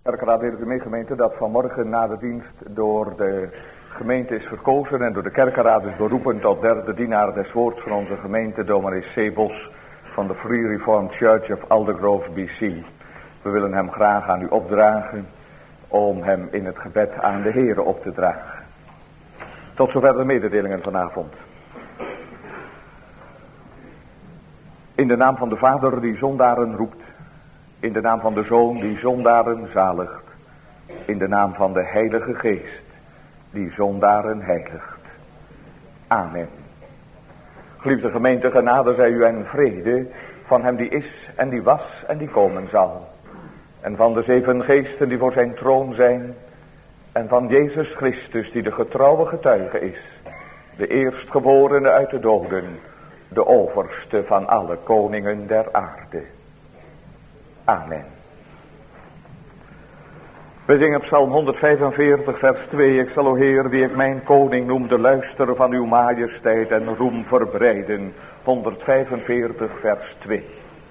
Kerkraad Heerlijke Gemeente dat vanmorgen na de dienst door de gemeente is verkozen en door de kerkenraad is beroepen tot derde dienaar des woords van onze gemeente, dominee C. Bos van de Free Reformed Church of Aldergrove, BC. We willen hem graag aan u opdragen om hem in het gebed aan de Heere op te dragen. Tot zover de mededelingen vanavond. In de naam van de Vader die zondaren roept. In de naam van de Zoon die zondaren zaligt. In de naam van de Heilige Geest die zondaren heiligt. Amen. Geliefde gemeente, genade zij u en vrede van hem die is en die was en die komen zal. En van de 7 geesten die voor zijn troon zijn. En van Jezus Christus die de getrouwe getuige is. De eerstgeborene uit de doden. De overste van alle koningen der aarde. Amen. We zingen Psalm 145 vers 2. Ik zal, o Heer, wie ik mijn koning noemde, luisteren van uw majesteit en roem verbreiden. 145 vers 2.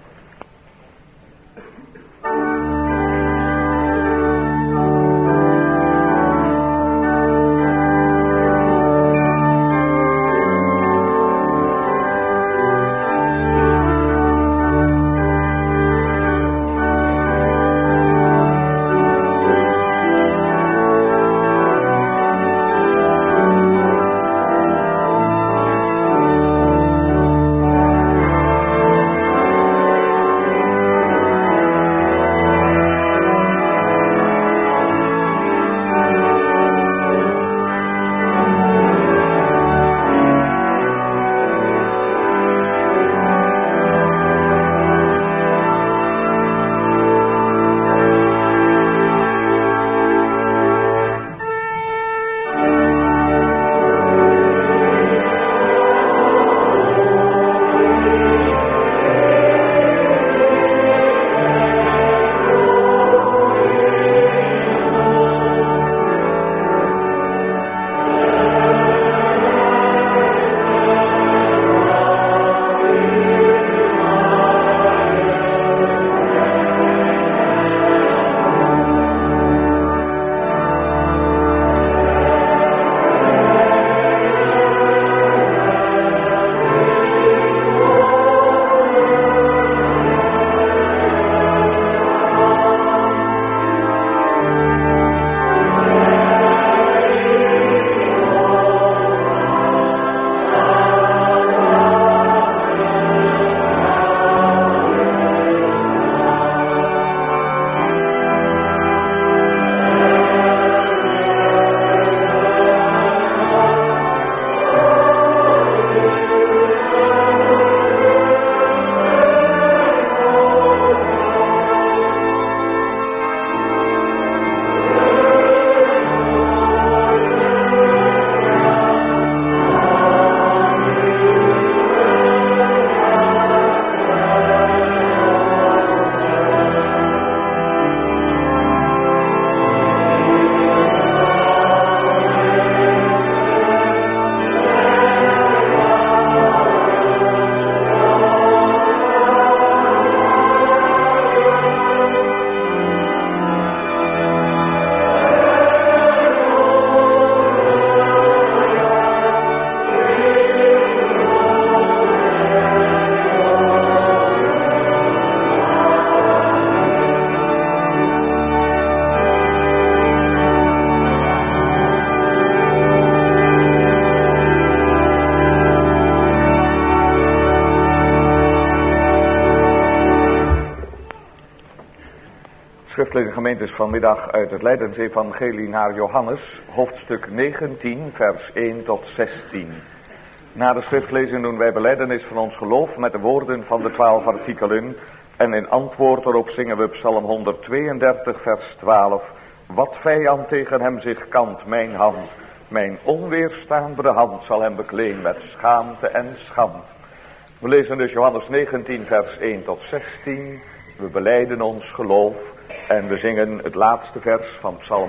Schriftlezing gemeentes vanmiddag uit het Leidensevangelie naar Johannes, hoofdstuk 19, vers 1 tot 16. Na de schriftlezing doen wij belijdenis van ons geloof met de woorden van de 12 artikelen. En in antwoord erop zingen we Psalm 132, vers 12. Wat vijand tegen hem zich kant, mijn hand, mijn onweerstaanbare hand zal hem bekleen met schaamte en schand. We lezen dus Johannes 19, vers 1 tot 16. We belijden ons geloof. En we zingen het laatste vers van Psalm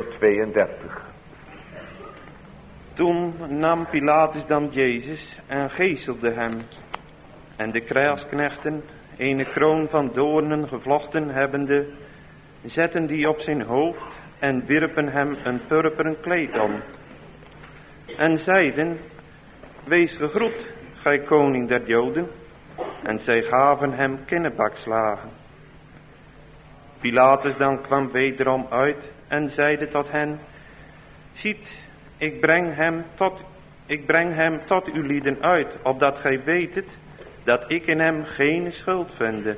132. Toen nam Pilatus dan Jezus en geeselde hem. En de krijgsknechten, ene kroon van doornen gevlochten hebbende, zetten die op zijn hoofd en wierpen hem een purperen kleed om. En zeiden, wees gegroet, gij koning der Joden. En zij gaven hem kinnebakslagen. Pilatus dan kwam wederom uit en zeide tot hen, ziet, ik breng hem tot uw lieden uit, opdat gij weet dat ik in hem geen schuld vinde.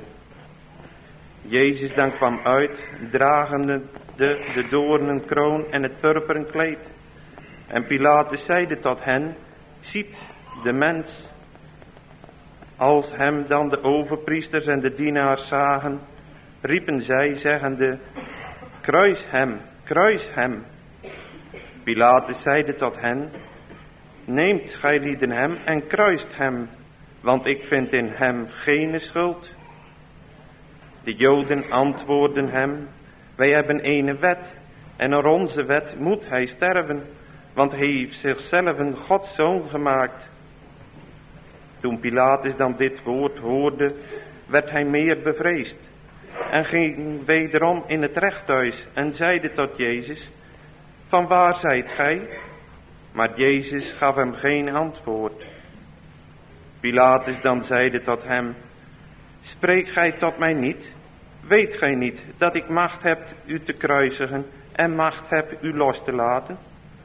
Jezus dan kwam uit, dragende de doornenkroon en het purperen kleed. En Pilatus zeide tot hen, ziet de mens. Als hem dan de overpriesters en de dienaars zagen, riepen zij, zeggende, kruis hem, kruis hem. Pilatus zeide tot hen, neemt gij lieden hem en kruist hem, want ik vind in hem geen schuld. De Joden antwoordden hem, wij hebben ene wet, en naar onze wet moet hij sterven, want hij heeft zichzelf een Gods zoon gemaakt. Toen Pilatus dan dit woord hoorde, werd hij meer bevreesd en ging wederom in het rechthuis en zeide tot Jezus, van waar zijt gij? Maar Jezus gaf hem geen antwoord. Pilatus dan zeide tot hem, spreek gij tot mij niet? Weet gij niet dat ik macht heb u te kruisigen en macht heb u los te laten?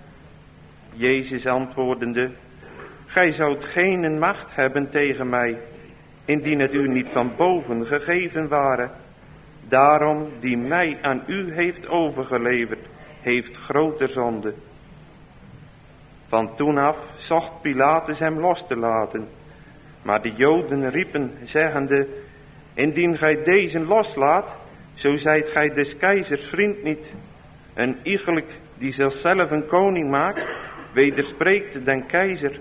Jezus antwoordende, gij zoudt geen macht hebben tegen mij, indien het u niet van boven gegeven ware. Daarom die mij aan u heeft overgeleverd, heeft grote zonde. Van toen af zocht Pilatus hem los te laten. Maar de Joden riepen, zeggende, indien gij deze loslaat, zo zijt gij des keizers vriend niet. Een iegelijk die zichzelf een koning maakt, wederspreekt den keizer.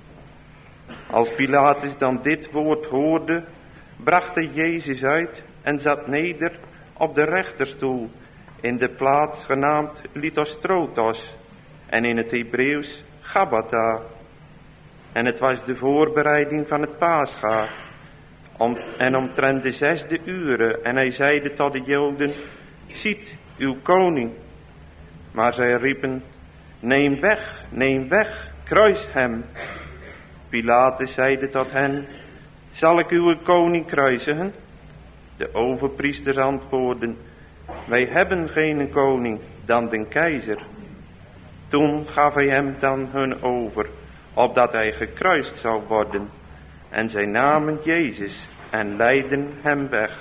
Als Pilatus dan dit woord hoorde, bracht hij Jezus uit en zat neder op de rechterstoel in de plaats genaamd Lithostrotos en in het Hebreeuws Gabbatha. En het was de voorbereiding van het Pascha en omtrent de 6e uren, en hij zeide tot de Joden, ziet uw koning. Maar zij riepen, neem weg, kruis hem. Pilatus zeide tot hen, zal ik uw koning kruisigen? De overpriesters antwoordden, wij hebben geen koning dan den keizer. Toen gaf hij hem dan hun over, opdat hij gekruist zou worden. En zij namen Jezus en leidden hem weg.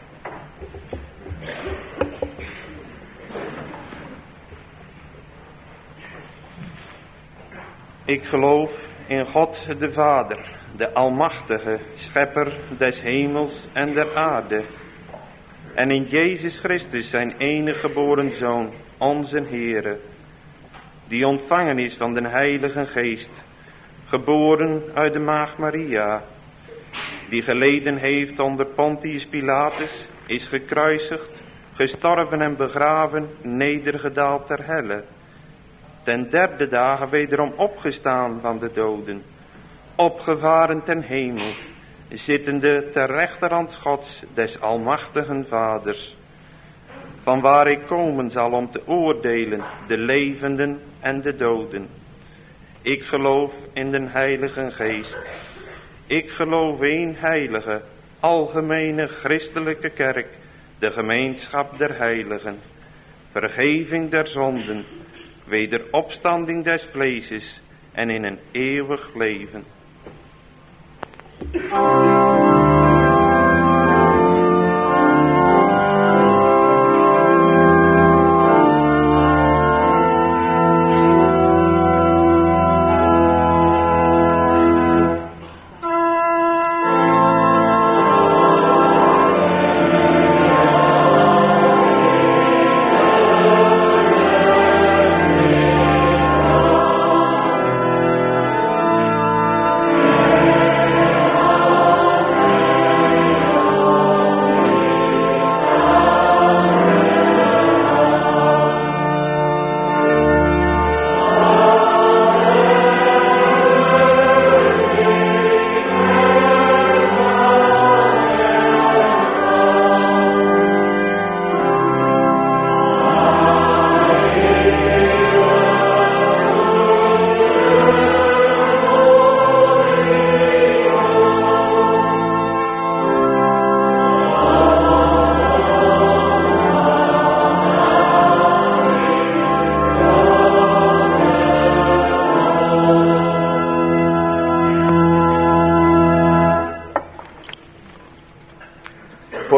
Ik geloof in God de Vader, de Almachtige, Schepper des hemels en der aarde. En in Jezus Christus, zijn enige geboren Zoon, onze Heere, die ontvangen is van den Heilige Geest, geboren uit de Maagd Maria, die geleden heeft onder Pontius Pilatus, is gekruisigd, gestorven en begraven, nedergedaald ter helle, ten 3e dagen wederom opgestaan van de doden, opgevaren ten hemel, zittende ter rechterhand Gods des almachtigen Vaders, van waar hij komen zal om te oordelen de levenden en de doden. Ik geloof in den Heilige Geest. Ik geloof één heilige, algemene christelijke kerk, de gemeenschap der heiligen, vergeving der zonden, wederopstanding des vleeses en in een eeuwig leven.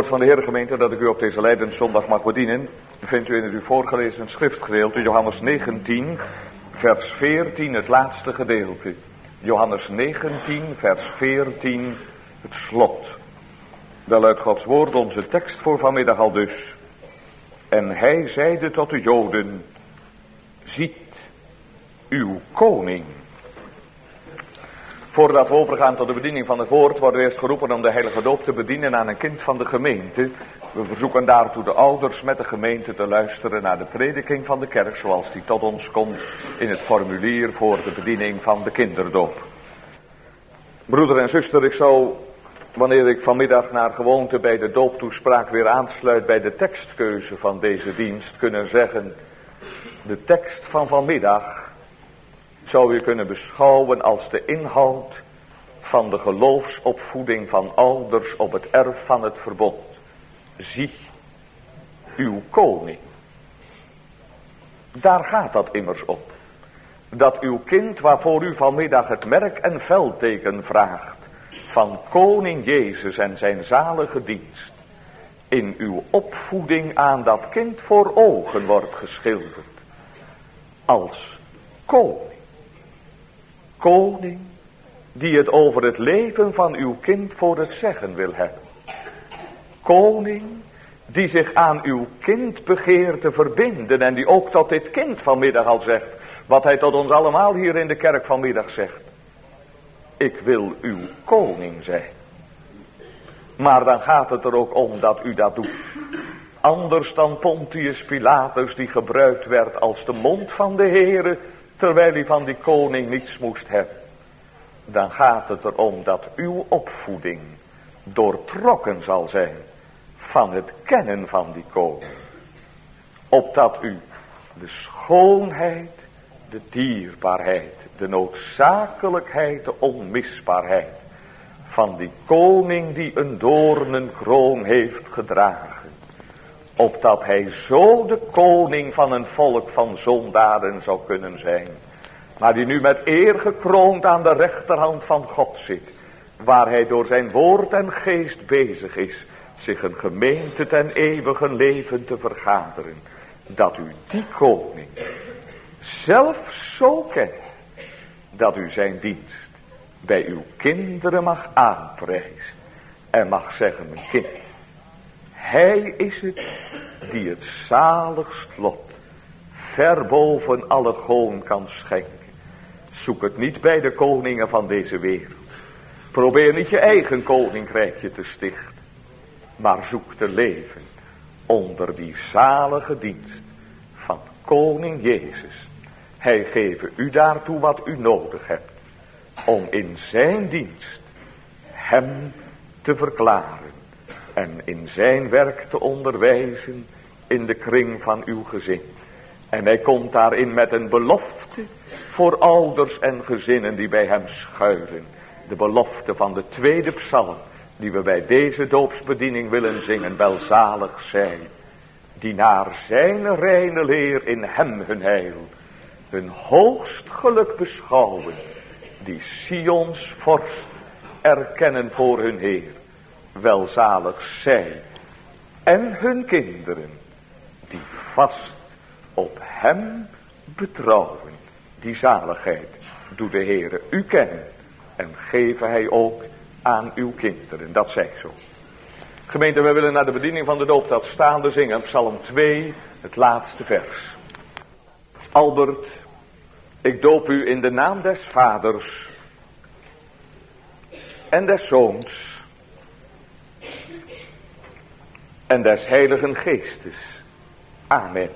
van de Heer gemeente dat ik u op deze Lijdenszondag mag bedienen, vindt u in het u voorgelezen schriftgedeelte Johannes 19, vers 14, het laatste gedeelte. Johannes 19, vers 14, het slot. Wel uit Gods woord onze tekst voor vanmiddag al dus. En hij zeide tot de Joden, ziet uw koning. Voordat we overgaan tot de bediening van het woord, worden we eerst geroepen om de heilige doop te bedienen aan een kind van de gemeente. We verzoeken daartoe de ouders met de gemeente te luisteren naar de prediking van de kerk, zoals die tot ons komt in het formulier voor de bediening van de kinderdoop. Broeder en zuster, ik zou, wanneer ik vanmiddag naar gewoonte bij de dooptoespraak weer aansluit bij de tekstkeuze van deze dienst, kunnen zeggen, de tekst van vanmiddag zou je kunnen beschouwen als de inhoud van de geloofsopvoeding van ouders op het erf van het verbond. Zie uw koning. Daar gaat dat immers op. Dat uw kind waarvoor u vanmiddag het merk en veldteken vraagt van koning Jezus en zijn zalige dienst, in uw opvoeding aan dat kind voor ogen wordt geschilderd. Als koning. Koning die het over het leven van uw kind voor het zeggen wil hebben. Koning die zich aan uw kind begeert te verbinden en die ook tot dit kind vanmiddag al zegt, wat hij tot ons allemaal hier in de kerk vanmiddag zegt. Ik wil uw koning zijn. Maar dan gaat het er ook om dat u dat doet. Anders dan Pontius Pilatus die gebruikt werd als de mond van de Heere, terwijl hij van die koning niets moest hebben. Dan gaat het erom dat uw opvoeding doortrokken zal zijn van het kennen van die koning. Opdat u de schoonheid, de dierbaarheid, de noodzakelijkheid, de onmisbaarheid van die koning die een doornenkroon heeft gedragen. Opdat hij zo de koning van een volk van zondaren zou kunnen zijn. Maar die nu met eer gekroond aan de rechterhand van God zit. Waar hij door zijn woord en geest bezig is. Zich een gemeente ten eeuwige leven te vergaderen. Dat u die koning zelf zo kent. Dat u zijn dienst bij uw kinderen mag aanprijzen. En mag zeggen, mijn kind. Hij is het die het zaligst lot ver boven alle goon kan schenken. Zoek het niet bij de koningen van deze wereld. Probeer niet je eigen koninkrijkje te stichten. Maar zoek te leven onder die zalige dienst van koning Jezus. Hij geeft u daartoe wat u nodig hebt. Om in zijn dienst hem te verklaren. En in zijn werk te onderwijzen in de kring van uw gezin. En hij komt daarin met een belofte voor ouders en gezinnen die bij hem schuilen. De belofte van de tweede psalm die we bij deze doopsbediening willen zingen. Welzalig zij die naar zijn reine leer in hem hun heil, hun hoogst geluk beschouwen. Die Sions vorst erkennen voor hun Heer. Welzalig zij en hun kinderen die vast op hem betrouwen. Die zaligheid doet de Heere u kennen en geven hij ook aan uw kinderen. Dat zij zo. Gemeente, wij willen naar de bediening van de doop dat staande zingen. Psalm 2, het laatste vers. Albert, ik doop u in de naam des Vaders en des Zoons en des Heiligen Geestes. Amen.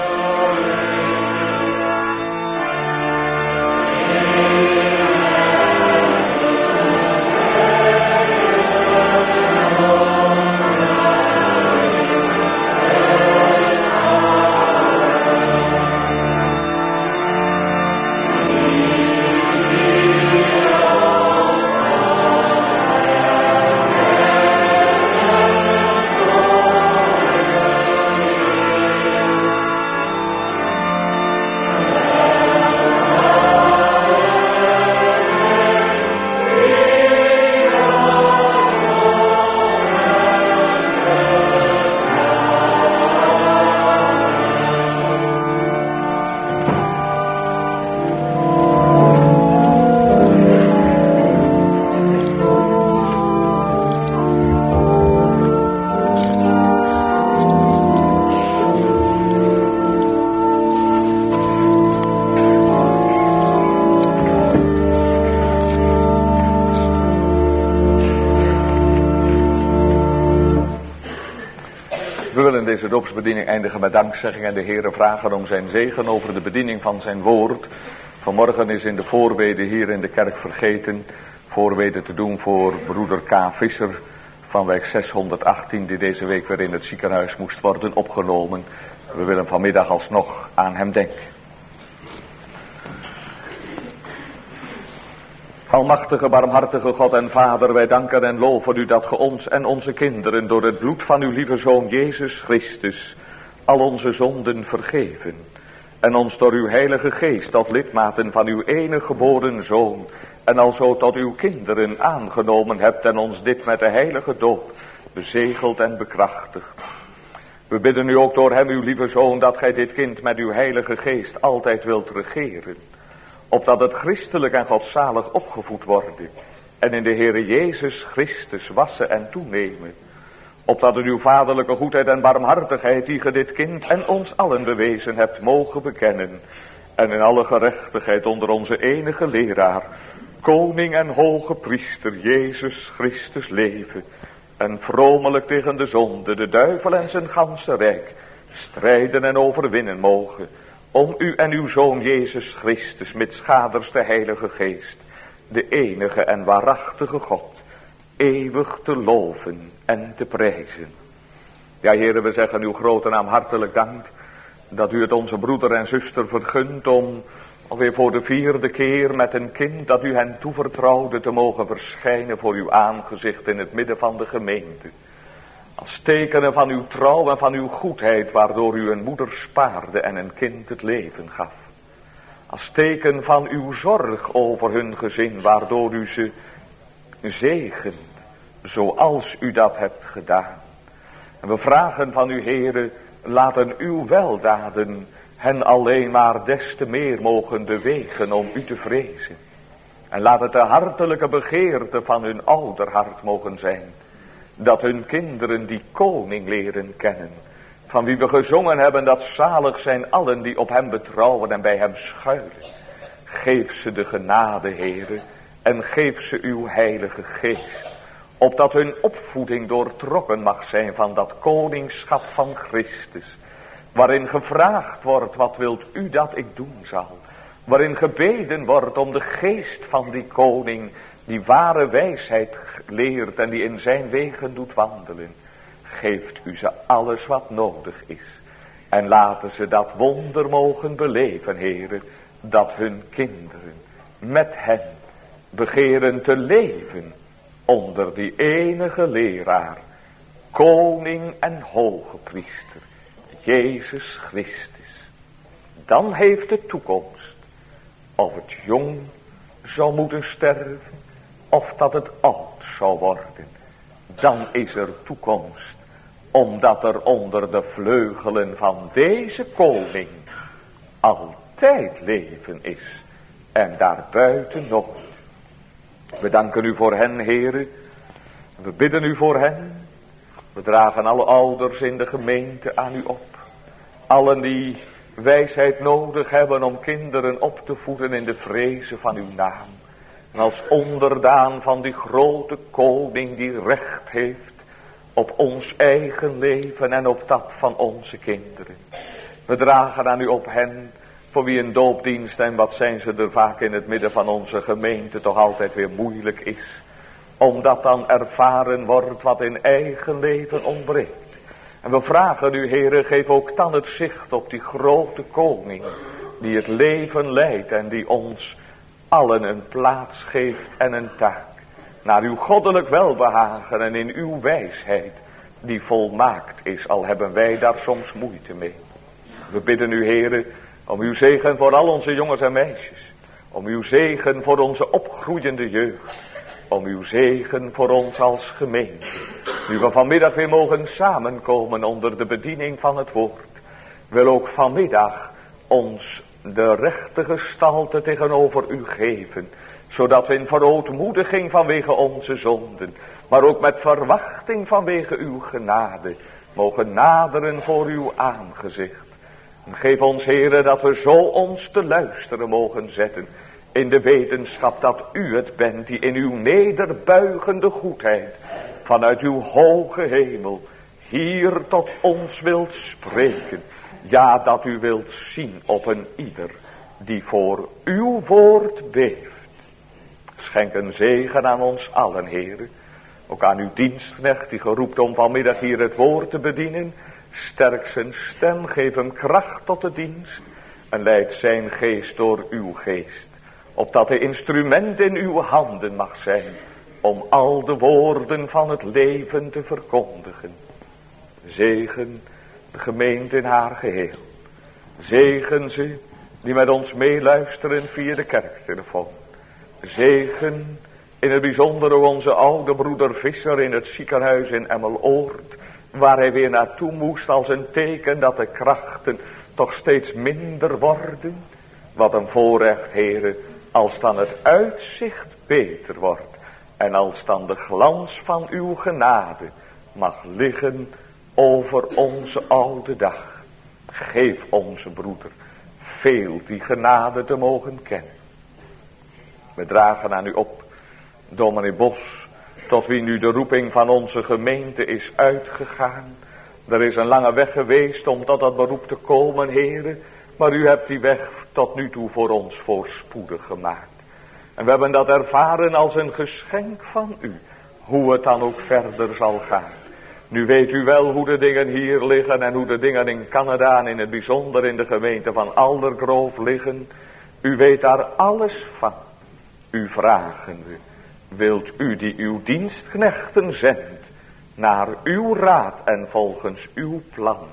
Amen. deze dopsbediening eindigen met dankzegging en de Heere vragen om zijn zegen over de bediening van zijn woord. Vanmorgen is in de voorbede hier in de kerk vergeten voorbede te doen voor broeder K. Visser van wijk 618 die deze week weer in het ziekenhuis moest worden opgenomen. We willen vanmiddag alsnog aan hem denken. Almachtige, barmhartige God en Vader, wij danken en loven u dat ge ons en onze kinderen door het bloed van uw lieve Zoon Jezus Christus al onze zonden vergeven. En ons door uw heilige geest tot lidmaten van uw enige geboren Zoon en alzo tot uw kinderen aangenomen hebt en ons dit met de heilige doop bezegeld en bekrachtigd. We bidden u ook door hem, uw lieve Zoon, dat gij dit kind met uw heilige geest altijd wilt regeren. Opdat het christelijk en godzalig opgevoed worden en in de Heere Jezus Christus wassen en toenemen. Opdat het uw vaderlijke goedheid en barmhartigheid die ge dit kind en ons allen bewezen hebt mogen bekennen. En in alle gerechtigheid onder onze enige leraar, koning en hoge priester Jezus Christus leven. En vromelijk tegen de zonde, de duivel en zijn ganse rijk strijden en overwinnen mogen. Om u en uw Zoon Jezus Christus met schaders de heilige geest, de enige en waarachtige God, eeuwig te loven en te prijzen. Ja, heren, we zeggen uw grote naam hartelijk dank dat u het onze broeder en zuster vergunt om alweer voor de 4e keer met een kind dat u hen toevertrouwde te mogen verschijnen voor uw aangezicht in het midden van de gemeente. Als tekenen van uw trouw en van uw goedheid, waardoor u een moeder spaarde en een kind het leven gaf. Als teken van uw zorg over hun gezin, waardoor u ze zegent, zoals u dat hebt gedaan. En we vragen van u, Heere, laten uw weldaden hen alleen maar des te meer mogen bewegen om u te vrezen. En laat het de hartelijke begeerte van hun ouderhart mogen zijn, dat hun kinderen die koning leren kennen, van wie we gezongen hebben dat zalig zijn allen die op hem betrouwen en bij hem schuilen. Geef ze de genade, Heere, en geef ze uw heilige geest, opdat hun opvoeding doortrokken mag zijn van dat koningschap van Christus, waarin gevraagd wordt, wat wilt u dat ik doen zal, waarin gebeden wordt om de geest van die koning, die ware wijsheid leert en die in zijn wegen doet wandelen. Geeft u ze alles wat nodig is. En laten ze dat wonder mogen beleven, Heere, dat hun kinderen met hen begeren te leven onder die enige leraar, koning en hoge priester, Jezus Christus. Dan heeft de toekomst, of het jong zou moeten sterven, of dat het oud zou worden. Dan is er toekomst, omdat er onder de vleugelen van deze koning altijd leven is en daarbuiten nooit. We danken u voor hen, Heere. We bidden u voor hen. We dragen alle ouders in de gemeente aan u op. Allen die wijsheid nodig hebben om kinderen op te voeden in de vrezen van uw naam. En als onderdaan van die grote koning die recht heeft op ons eigen leven en op dat van onze kinderen. We dragen aan u op hen, voor wie een doopdienst, en wat zijn ze er vaak in het midden van onze gemeente, toch altijd weer moeilijk is. Omdat dan ervaren wordt wat in eigen leven ontbreekt. En we vragen u, Heere, geef ook dan het zicht op die grote koning, die het leven leidt en die ons allen een plaats geeft en een taak. Naar uw goddelijk welbehagen en in uw wijsheid, die volmaakt is, al hebben wij daar soms moeite mee. We bidden u, Heere, om uw zegen voor al onze jongens en meisjes. Om uw zegen voor onze opgroeiende jeugd. Om uw zegen voor ons als gemeente. Nu we vanmiddag weer mogen samenkomen onder de bediening van het woord. Wil ook vanmiddag ons de rechte gestalte tegenover u geven. Zodat we in verootmoediging vanwege onze zonden, maar ook met verwachting vanwege uw genade, mogen naderen voor uw aangezicht. En geef ons, Heere, dat we zo ons te luisteren mogen zetten, in de wetenschap dat u het bent die in uw nederbuigende goedheid, vanuit uw hoge hemel, hier tot ons wilt spreken. Ja, dat u wilt zien op een ieder die voor uw woord beeft. Schenk een zegen aan ons allen, Heere. Ook aan uw dienstknecht die geroept om vanmiddag hier het woord te bedienen. Sterk zijn stem, geef hem kracht tot de dienst. En leid zijn geest door uw geest. Opdat hij instrument in uw handen mag zijn. Om al de woorden van het leven te verkondigen. Zegen de gemeente in haar geheel. Zegen ze die met ons meeluisteren via de kerktelefoon. Zegen in het bijzonder onze oude broeder Visser in het ziekenhuis in Emmeloord. Waar hij weer naartoe moest als een teken dat de krachten toch steeds minder worden. Wat een voorrecht, Heere, als dan het uitzicht beter wordt. En als dan de glans van uw genade mag liggen over onze oude dag. Geef onze broeder veel die genade te mogen kennen. We dragen aan u op, dominee Bos, tot wie nu de roeping van onze gemeente is uitgegaan. Er is een lange weg geweest om tot dat beroep te komen, Heere, maar u hebt die weg tot nu toe voor ons voorspoedig gemaakt. En we hebben dat ervaren als een geschenk van u, hoe het dan ook verder zal gaan. Nu weet u wel hoe de dingen hier liggen en hoe de dingen in Canada en in het bijzonder in de gemeente van Aldergrove liggen. U weet daar alles van. U vragen we, wilt u die uw dienstknechten zendt naar uw raad en volgens uw plan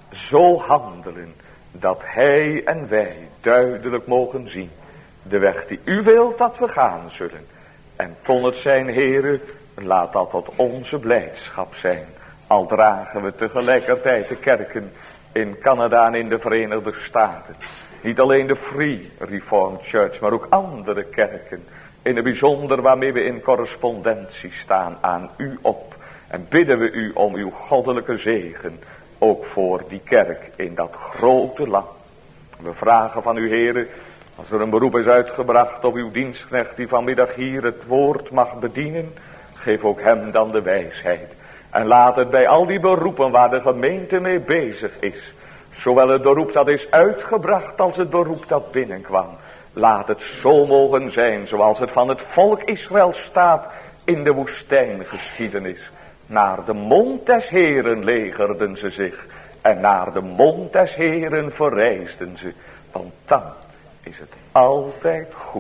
zo handelen dat hij en wij duidelijk mogen zien de weg die u wilt dat we gaan zullen. En kon het zijn, Heere, laat dat tot onze blijdschap zijn. Al dragen we tegelijkertijd de kerken in Canada en in de Verenigde Staten. Niet alleen de Free Reformed Church, maar ook andere kerken. In het bijzonder waarmee we in correspondentie staan aan u op. En bidden we u om uw goddelijke zegen. Ook voor die kerk in dat grote land. We vragen van u, Heere, als er een beroep is uitgebracht op uw dienstknecht die vanmiddag hier het woord mag bedienen. Geef ook hem dan de wijsheid. En laat het bij al die beroepen waar de gemeente mee bezig is. Zowel het beroep dat is uitgebracht als het beroep dat binnenkwam. Laat het zo mogen zijn zoals het van het volk Israël staat in de woestijngeschiedenis. Naar de mond des Heeren legerden ze zich. En naar de mond des Heeren verreisden ze. Want dan is het altijd goed.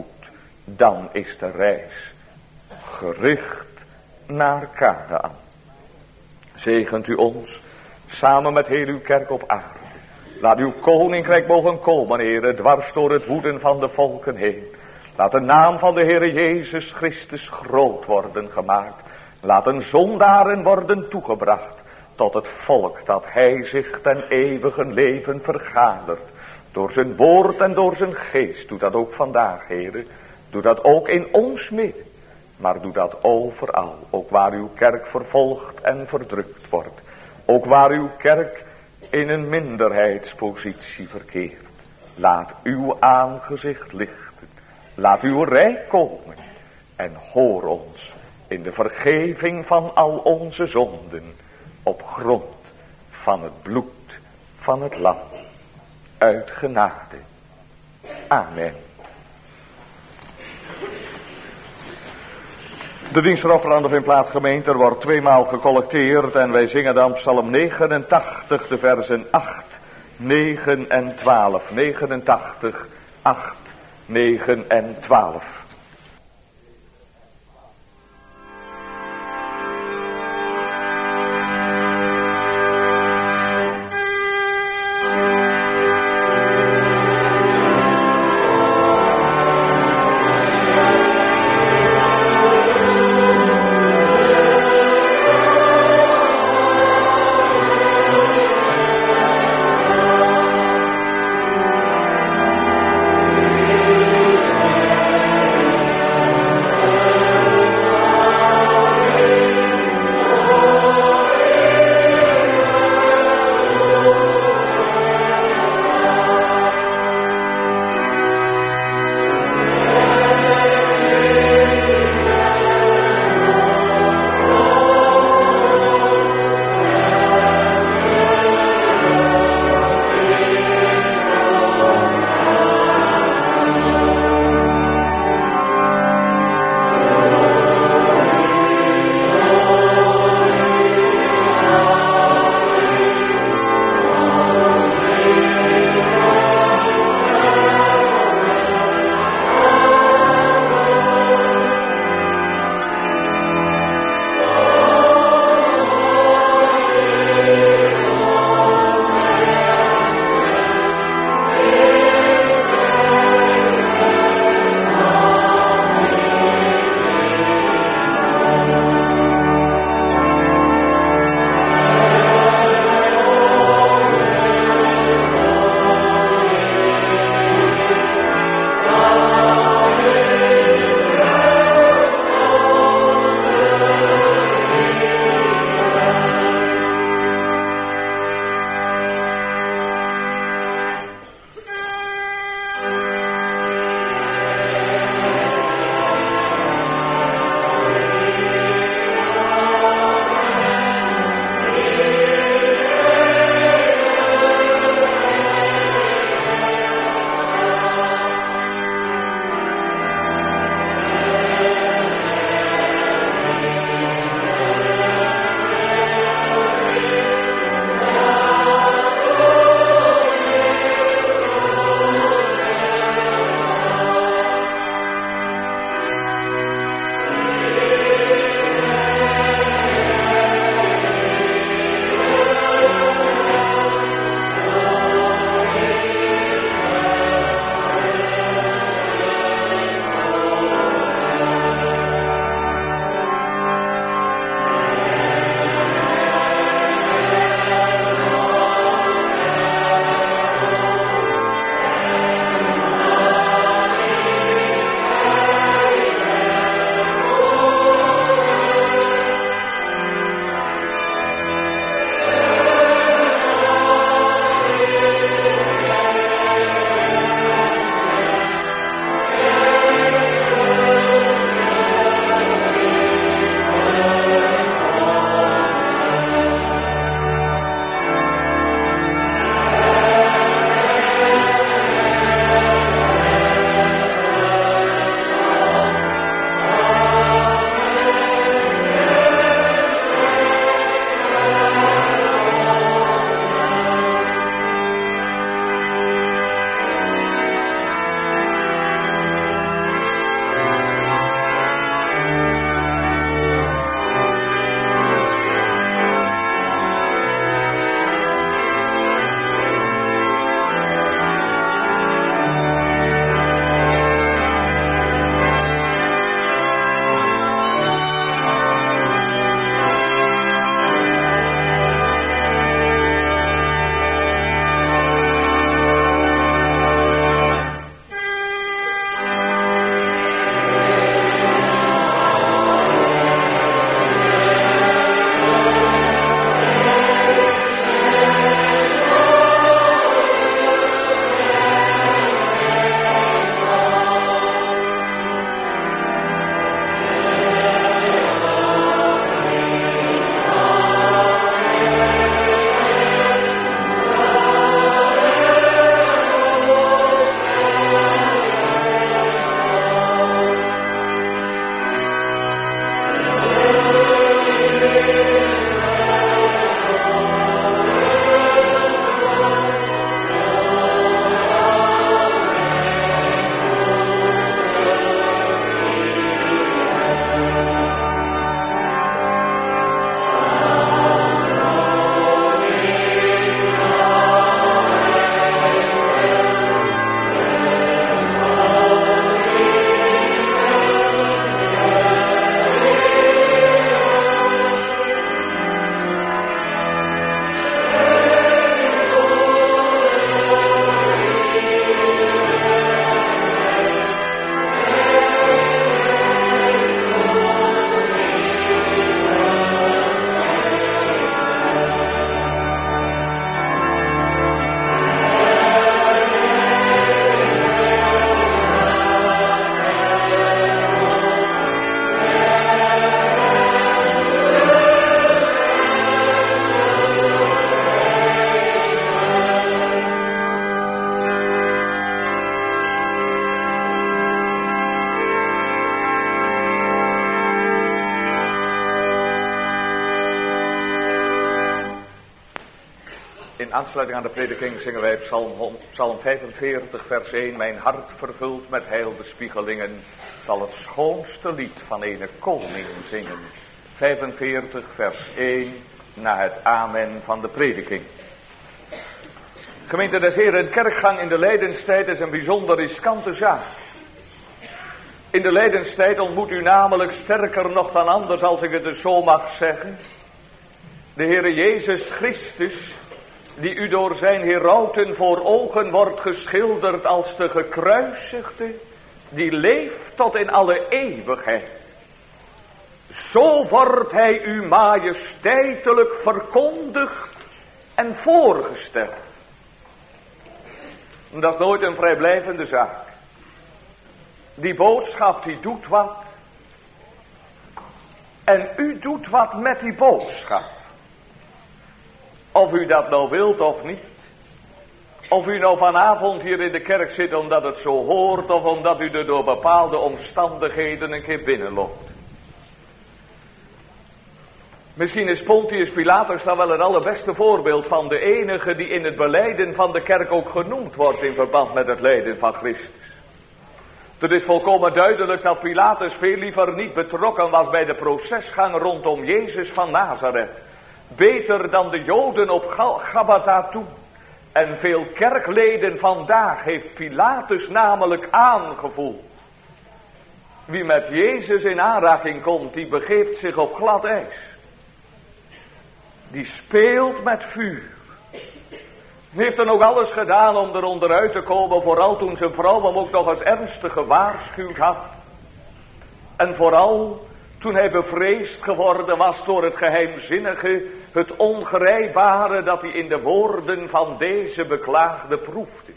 Dan is de reis gericht naar Kanaan. Zegent u ons samen met heel uw kerk op aarde. Laat uw koninkrijk mogen komen, Heere, dwars door het woeden van de volken heen. Laat de naam van de Heere Jezus Christus groot worden gemaakt. Laat een zondaren worden toegebracht tot het volk dat hij zich ten eeuwige leven vergadert. Door zijn woord en door zijn geest. Doe dat ook vandaag, Heere. Doe dat ook in ons midden. Maar doe dat overal. Ook waar uw kerk vervolgd en verdrukt wordt. Ook waar uw kerk in een minderheidspositie verkeert. Laat uw aangezicht lichten. Laat uw rijk komen. En hoor ons in de vergeving van al onze zonden. Op grond van het bloed van het lam. Uit genade. Amen. De dienst voor offeranden in plaatsgemeente wordt tweemaal gecollecteerd en wij zingen dan Psalm 89, de versen 8, 9 en 12. 89, 8, 9 en 12. aansluiting aan de prediking zingen wij Psalm 45 vers 1. Mijn hart vervuld met heilbespiegelingen zal het schoonste lied van ene koning zingen. 45 vers 1 na het amen van de prediking. Gemeente des Heren, kerkgang in de lijdenstijd is een bijzonder riskante zaak. In de lijdenstijd ontmoet u namelijk sterker nog dan anders, als ik het dus zo mag zeggen, de Heere Jezus Christus, die u door zijn herauten voor ogen wordt geschilderd als de gekruisigde, die leeft tot in alle eeuwigheid. Zo wordt hij u majesteitelijk verkondigd en voorgesteld. Dat is nooit een vrijblijvende zaak. Die boodschap die doet wat. En u doet wat met die boodschap. Of u dat nou wilt of niet. Of u nou vanavond hier in de kerk zit omdat het zo hoort. Of omdat u er door bepaalde omstandigheden een keer binnenloopt. Misschien is Pontius Pilatus dan wel het allerbeste voorbeeld van de enige die in het belijden van de kerk ook genoemd wordt in verband met het lijden van Christus. Het is volkomen duidelijk dat Pilatus veel liever niet betrokken was bij de procesgang rondom Jezus van Nazareth. Beter dan de Joden op Gabbatha toen. En veel kerkleden vandaag heeft Pilatus namelijk aangevoeld. Wie met Jezus in aanraking komt, die begeeft zich op glad ijs. Die speelt met vuur. Heeft dan ook alles gedaan om er onderuit te komen, vooral toen zijn vrouw hem ook nog eens ernstig gewaarschuwd had. En vooral toen hij bevreesd geworden was door het geheimzinnige, het ongrijpbare dat hij in de woorden van deze beklaagde proefde.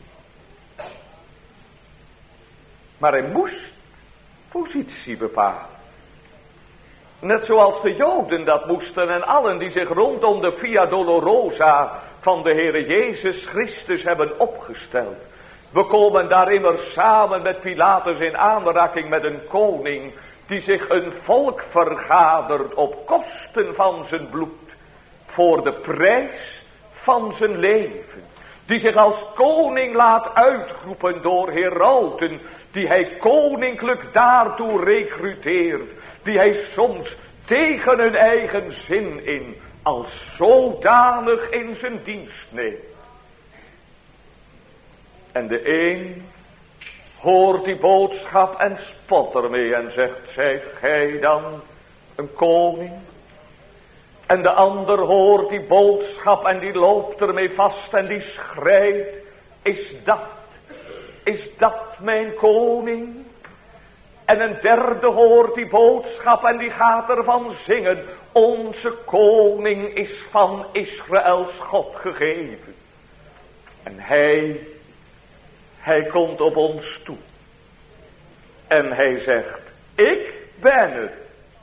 Maar hij moest positie bepalen. Net zoals de Joden dat moesten en allen die zich rondom de Via Dolorosa van de Heere Jezus Christus hebben opgesteld. We komen daar immers samen met Pilatus in aanraking met een koning die zich een volk vergadert op kosten van zijn bloed. Voor de prijs van zijn leven. Die zich als koning laat uitroepen door herauten die hij koninklijk daartoe recruteert. Die hij soms tegen hun eigen zin in als zodanig in zijn dienst neemt. En de een hoort die boodschap en spot ermee en zegt, zijt gij dan een koning? En de ander hoort die boodschap en die loopt ermee vast en die schrijft, is dat mijn koning? En een derde hoort die boodschap en die gaat ervan zingen. Onze koning is van Israëls God gegeven. En hij komt op ons toe. En hij zegt, ik ben het.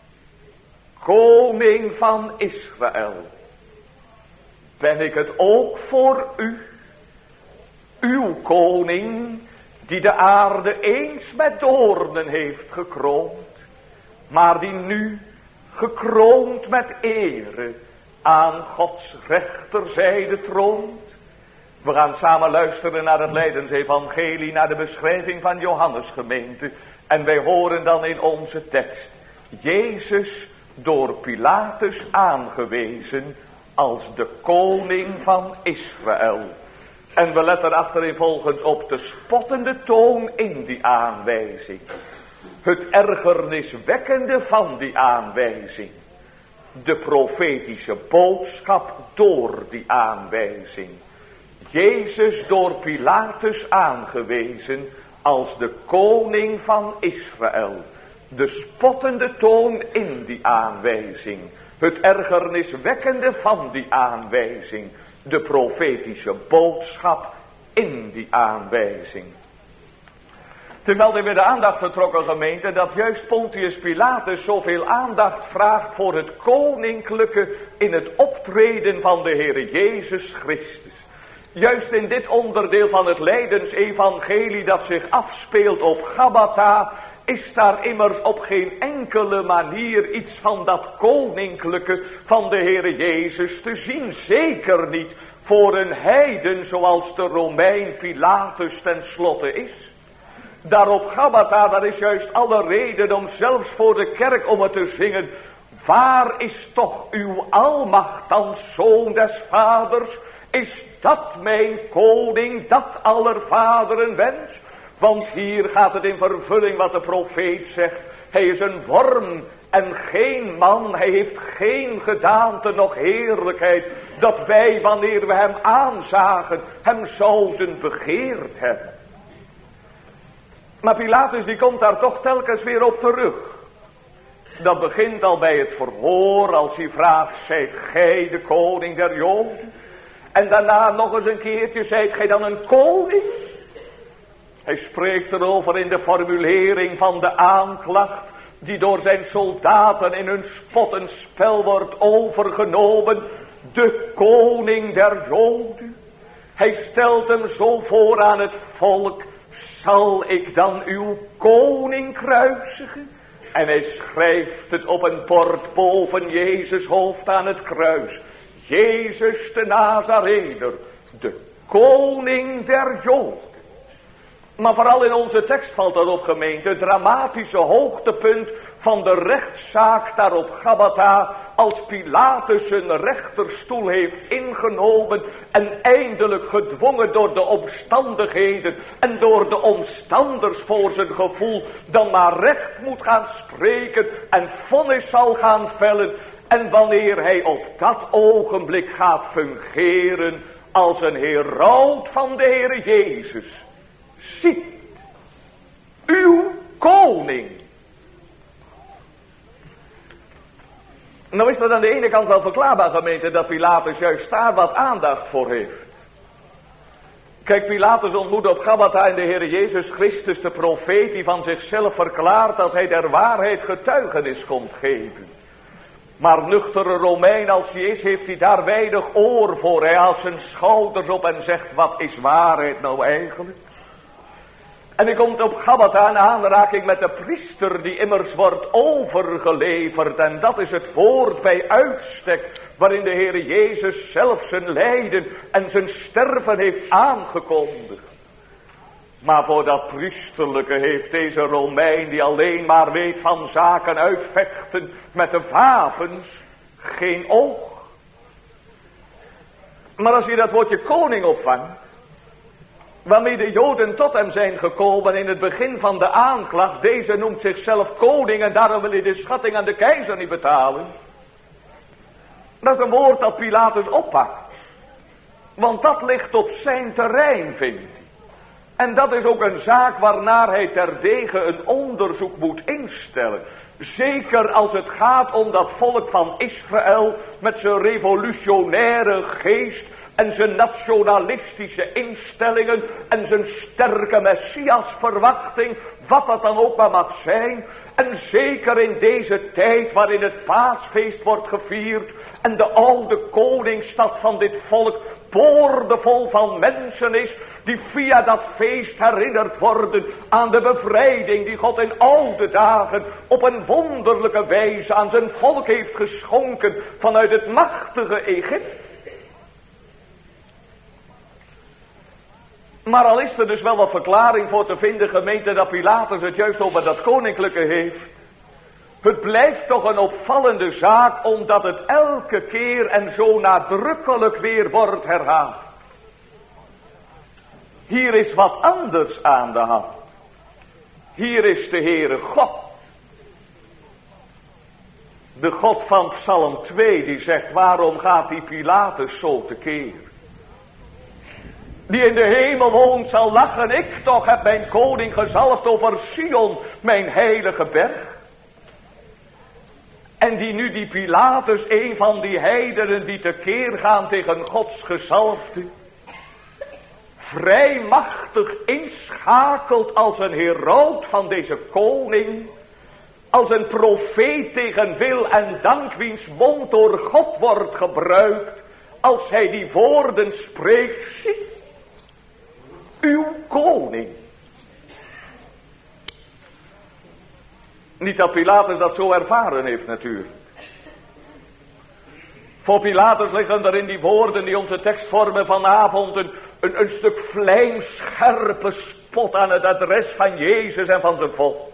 Koning van Israël. Ben ik het ook voor u? Uw koning die de aarde eens met doornen heeft gekroond, maar die nu gekroond met ere aan Gods rechterzijde troont. We gaan samen luisteren naar het Lijdensevangelie, naar de beschrijving van Johannes gemeente. En wij horen dan in onze tekst, Jezus door Pilatus aangewezen als de koning van Israël. En we letten achterin volgens op de spottende toon in die aanwijzing. Het ergerniswekkende van die aanwijzing. De profetische boodschap door die aanwijzing. Jezus door Pilatus aangewezen als de koning van Israël. De spottende toon in die aanwijzing. Het ergerniswekkende van die aanwijzing. De profetische boodschap in die aanwijzing. Terwijl er weer de aandacht getrokken gemeente dat juist Pontius Pilatus zoveel aandacht vraagt voor het koninklijke in het optreden van de Heere Jezus Christus. Juist in dit onderdeel van het lijdensevangelie dat zich afspeelt op Gabbatha, is daar immers op geen enkele manier iets van dat koninklijke van de Heere Jezus te zien. Zeker niet voor een heiden zoals de Romein Pilatus ten slotte is. Daar op Gabbatha, daar is juist alle reden om zelfs voor de kerk om het te zingen. Waar is toch uw almacht dan, Zoon des Vaders? Is dat mijn koning, dat aller vaderen wens? Want hier gaat het in vervulling wat de profeet zegt. Hij is een worm en geen man. Hij heeft geen gedaante noch heerlijkheid. Dat wij, wanneer we hem aanzagen, hem zouden begeerd hebben. Maar Pilatus die komt daar toch telkens weer op terug. Dat begint al bij het verhoor als hij vraagt, zijt gij de koning der Joden? En daarna nog eens een keertje, zijt gij dan een koning? Hij spreekt erover in de formulering van de aanklacht, die door zijn soldaten in hun spot en spel wordt overgenomen. De koning der Joden. Hij stelt hem zo voor aan het volk, zal ik dan uw koning kruisigen? En hij schrijft het op een bord boven Jezus hoofd aan het kruis. Jezus de Nazarener, de koning der Joden. Maar vooral in onze tekst valt dat op, gemeente, het dramatische hoogtepunt van de rechtszaak daar op Gabbatha, als Pilatus zijn rechterstoel heeft ingenomen en eindelijk gedwongen door de omstandigheden en door de omstanders voor zijn gevoel dan maar recht moet gaan spreken en vonnis zal gaan vellen. En wanneer hij op dat ogenblik gaat fungeren als een heraut van de Heere Jezus. Ziet, uw koning. Nou is dat aan de ene kant wel verklaarbaar, gemeente, dat Pilatus juist daar wat aandacht voor heeft. Kijk, Pilatus ontmoet op Gabbatha in de Heer Jezus Christus de profeet die van zichzelf verklaart dat hij der waarheid getuigenis komt geven. Maar nuchtere Romein als hij is, heeft hij daar weinig oor voor. Hij haalt zijn schouders op en zegt, wat is waarheid nou eigenlijk? En hij komt op Gabbatha in aanraking met de priester die immers wordt overgeleverd. En dat is het woord bij uitstek waarin de Heer Jezus zelf zijn lijden en zijn sterven heeft aangekondigd. Maar voor dat priesterlijke heeft deze Romein die alleen maar weet van zaken uitvechten met de wapens geen oog. Maar als je dat woordje koning opvangt, waarmee de Joden tot hem zijn gekomen in het begin van de aanklacht. Deze noemt zichzelf koning en daarom wil hij de schatting aan de keizer niet betalen. Dat is een woord dat Pilatus oppakt. Want dat ligt op zijn terrein, vindt hij. En dat is ook een zaak waarnaar hij terdege een onderzoek moet instellen. Zeker als het gaat om dat volk van Israël met zijn revolutionaire geest en zijn nationalistische instellingen en zijn sterke Messiasverwachting, wat dat dan ook maar mag zijn. En zeker in deze tijd waarin het paasfeest wordt gevierd en de oude koningsstad van dit volk boordevol van mensen is die via dat feest herinnerd worden aan de bevrijding die God in oude dagen op een wonderlijke wijze aan zijn volk heeft geschonken vanuit het machtige Egypte. Maar al is er dus wel wat verklaring voor te vinden, gemeente, dat Pilatus het juist over dat koninklijke heeft. Het blijft toch een opvallende zaak, omdat het elke keer en zo nadrukkelijk weer wordt herhaald. Hier is wat anders aan de hand. Hier is de Heere God. De God van Psalm 2 die zegt, waarom gaat die Pilatus zo tekeer? Die in de hemel woont zal lachen, ik toch heb mijn koning gezalfd over Sion, mijn heilige berg. En die nu die Pilatus, een van die heidenen die tekeer gaan tegen Gods gezalfde, vrij machtig inschakelt als een heraut van deze koning, als een profeet tegen wil en dank wiens mond door God wordt gebruikt, als hij die woorden spreekt, zie, uw koning. Niet dat Pilatus dat zo ervaren heeft natuurlijk. Voor Pilatus liggen er in die woorden die onze tekst vormen vanavond een stuk vlijmscherpe spot aan het adres van Jezus en van zijn volk.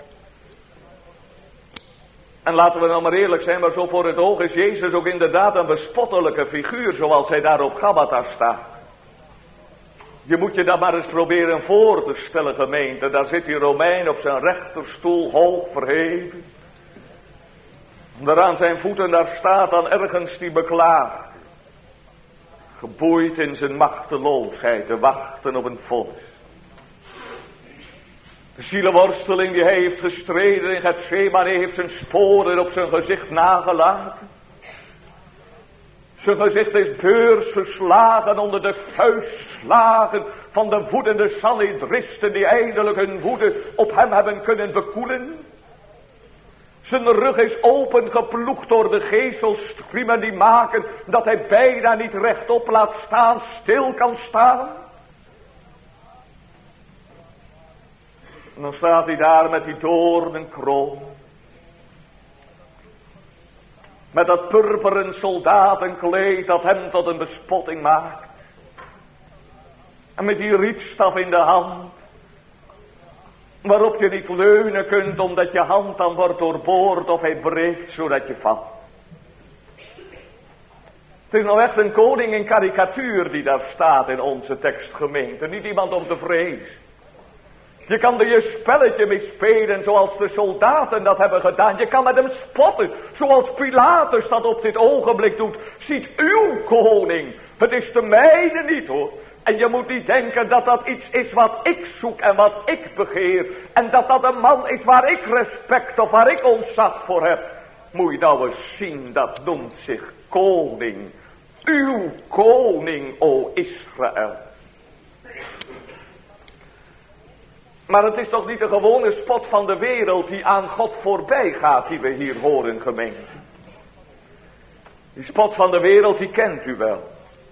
En laten we nou maar eerlijk zijn, maar zo voor het oog is Jezus ook inderdaad een bespottelijke figuur zoals hij daar op Gabbatha staat. Je moet je dat maar eens proberen voor te stellen, gemeente. Daar zit die Romein op zijn rechterstoel hoog verheven. Daar aan zijn voeten, daar staat dan ergens die beklaagd. Geboeid in zijn machteloosheid te wachten op een vonnis. De zielenworsteling die hij heeft gestreden in Gethsemane heeft zijn sporen op zijn gezicht nagelaten. Zijn gezicht is beursgeslagen onder de vuistslagen van de woedende Sanhedristen die eindelijk hun woede op hem hebben kunnen bekoelen. Zijn rug is opengeploegd door de gezelstriemen die maken dat hij bijna niet rechtop laat staan, stil kan staan. En dan staat hij daar met die doornenkroon. Met dat purperen soldatenkleed dat hem tot een bespotting maakt. En met die rietstaf in de hand. Waarop je niet leunen kunt omdat je hand dan wordt doorboord of hij breekt zodat je valt. Het is nou echt een koning in karikatuur die daar staat in onze tekstgemeente. Niet iemand om te vrezen. Je kan er je spelletje mee spelen zoals de soldaten dat hebben gedaan. Je kan met hem spotten zoals Pilatus dat op dit ogenblik doet. Ziet uw koning. Het is de mijne niet hoor. En je moet niet denken dat dat iets is wat ik zoek en wat ik begeer. En dat dat een man is waar ik respect of waar ik ontzag voor heb. Moet je nou eens zien, dat noemt zich koning. Uw koning, o Israël. Maar het is toch niet de gewone spot van de wereld die aan God voorbij gaat die we hier horen, gemeente. Die spot van de wereld die kent u wel.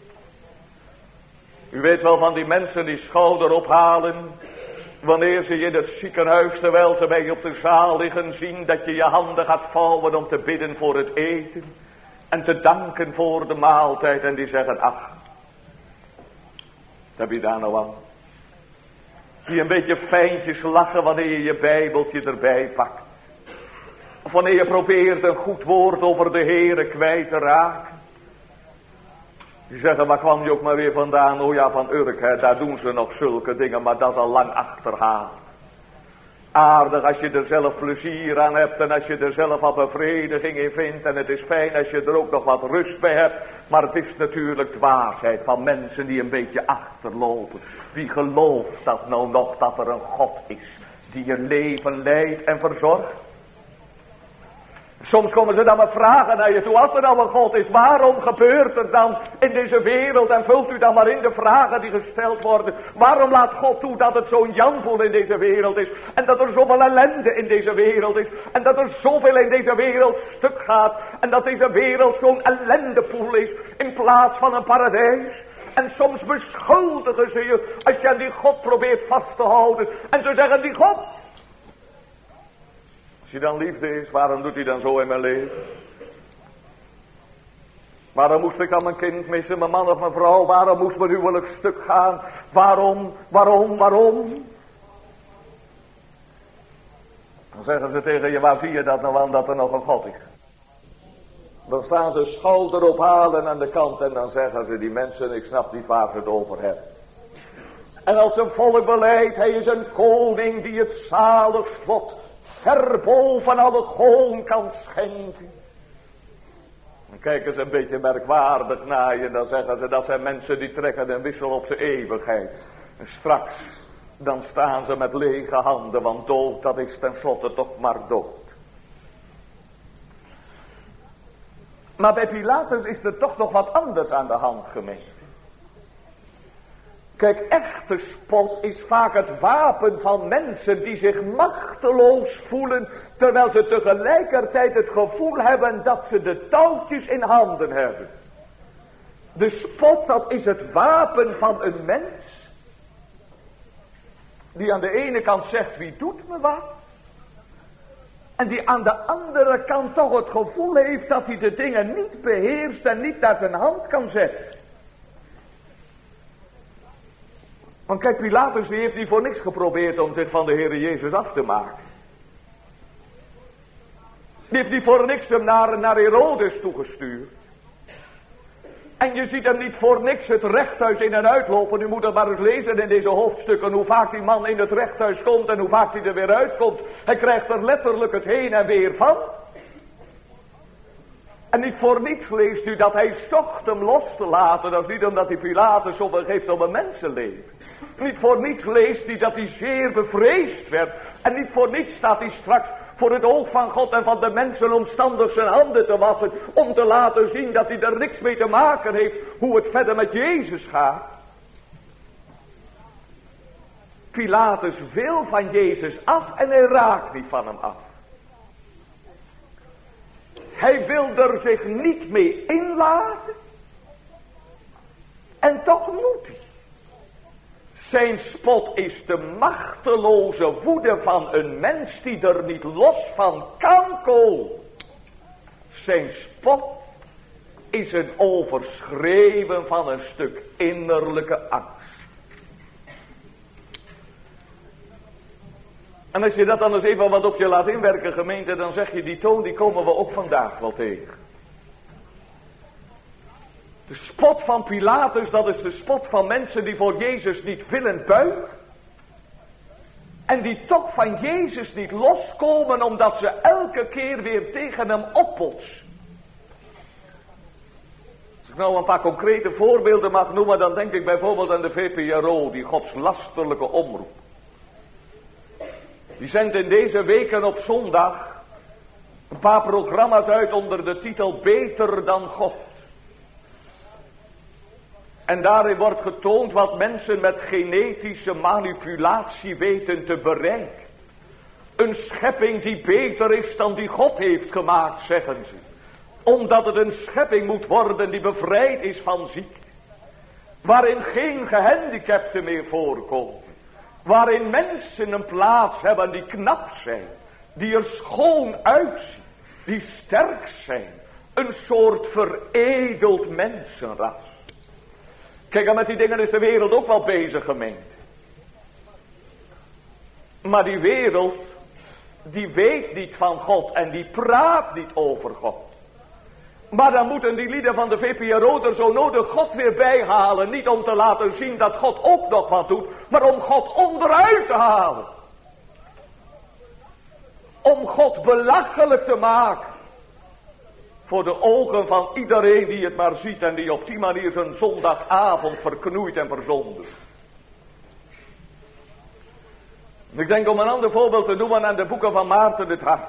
U weet wel van die mensen die schouder ophalen. Wanneer ze je in het ziekenhuis terwijl ze bij je op de zaal liggen zien dat je je handen gaat vouwen om te bidden voor het eten. En te danken voor de maaltijd en die zeggen ach. Wat heb je daar nou aan? Die een beetje fijntjes lachen wanneer je je bijbeltje erbij pakt. Of wanneer je probeert een goed woord over de Heere kwijt te raken. Die zeggen, waar kwam je ook maar weer vandaan? Oh ja, van Urk, hè, daar doen ze nog zulke dingen, maar dat is al lang achterhaald. Aardig als je er zelf plezier aan hebt en als je er zelf wat bevrediging in vindt. En het is fijn als je er ook nog wat rust bij hebt. Maar het is natuurlijk dwaasheid van mensen die een beetje achterlopen. Wie gelooft dat nou nog dat er een God is die je leven leidt en verzorgt? Soms komen ze dan met vragen naar je toe. Als er nou een God is, waarom gebeurt er dan in deze wereld? En vult u dan maar in de vragen die gesteld worden. Waarom laat God toe dat het zo'n janboel in deze wereld is? En dat er zoveel ellende in deze wereld is. En dat er zoveel in deze wereld stuk gaat. En dat deze wereld zo'n ellendepoel is in plaats van een paradijs. En soms beschuldigen ze je als je aan die God probeert vast te houden. En ze zeggen, die God... Als hij dan liefde is, waarom doet hij dan zo in mijn leven? Waarom moest ik dan mijn kind missen, mijn man of mijn vrouw? Waarom moest mijn huwelijk stuk gaan? Waarom? Dan zeggen ze tegen je, waar zie je dat nou aan dat er nog een God is? Dan staan ze schouder ophalen aan de kant en dan zeggen ze, die mensen, ik snap niet waar ze het over hebben. En als een volk beleidt, hij is een koning die het zalig slot ver boven alle goon kan schenken. Dan kijken ze een beetje merkwaardig naar je en dan zeggen ze, dat zijn mensen die trekken een wissel op de eeuwigheid. En straks, dan staan ze met lege handen, want dood, dat is tenslotte toch maar dood. Maar bij Pilatus is er toch nog wat anders aan de hand, gemeente. Kijk, echte spot is vaak het wapen van mensen die zich machteloos voelen, terwijl ze tegelijkertijd het gevoel hebben dat ze de touwtjes in handen hebben. De spot, dat is het wapen van een mens, die aan de ene kant zegt, wie doet me wat? En die aan de andere kant toch het gevoel heeft dat hij de dingen niet beheerst en niet naar zijn hand kan zetten. Want kijk, Pilatus die heeft niet voor niks geprobeerd om zich van de Heere Jezus af te maken. Die heeft niet voor niks hem naar Herodes toegestuurd. En je ziet hem niet voor niks het rechthuis in en uitlopen. U moet het maar eens lezen in deze hoofdstukken. Hoe vaak die man in het rechthuis komt en hoe vaak hij er weer uitkomt. Hij krijgt er letterlijk het heen en weer van. En niet voor niets leest u dat hij zocht hem los te laten. Dat is niet omdat hij Pilatus zoveel geeft om een mensenleven. Niet voor niets leest hij dat hij zeer bevreesd werd. En niet voor niets staat hij straks voor het oog van God en van de mensen omstandig zijn handen te wassen. Om te laten zien dat hij er niks mee te maken heeft hoe het verder met Jezus gaat. Pilatus wil van Jezus af en hij raakt niet van hem af. Hij wil er zich niet mee inlaten. En toch moet hij. Zijn spot is de machteloze woede van een mens die er niet los van kan komen. Zijn spot is een overschreeuwen van een stuk innerlijke angst. En als je dat dan eens even wat op je laat inwerken, gemeente, dan zeg je die toon, die komen we ook vandaag wel tegen. De spot van Pilatus, dat is de spot van mensen die voor Jezus niet willen buigen. En die toch van Jezus niet loskomen omdat ze elke keer weer tegen hem oppotsen. Als ik nou een paar concrete voorbeelden mag noemen, dan denk ik bijvoorbeeld aan de VPRO, die godslasterlijke omroep. Die zendt in deze weken op zondag een paar programma's uit onder de titel Beter dan God. En daarin wordt getoond wat mensen met genetische manipulatie weten te bereiken. Een schepping die beter is dan die God heeft gemaakt, zeggen ze. Omdat het een schepping moet worden die bevrijd is van ziekte. Waarin geen gehandicapten meer voorkomen. Waarin mensen een plaats hebben die knap zijn. Die er schoon uitzien. Die sterk zijn. Een soort veredeld mensenras. Kijk, en met die dingen is de wereld ook wel bezig, gemeente. Maar die wereld, die weet niet van God en die praat niet over God. Maar dan moeten die lieden van de VPRO er zo nodig God weer bijhalen. Niet om te laten zien dat God ook nog wat doet, maar om God onderuit te halen. Om God belachelijk te maken. Voor de ogen van iedereen die het maar ziet en die op die manier zijn zondagavond verknoeit en verzondigt. Ik denk om een ander voorbeeld te noemen aan de boeken van Maarten het Hart.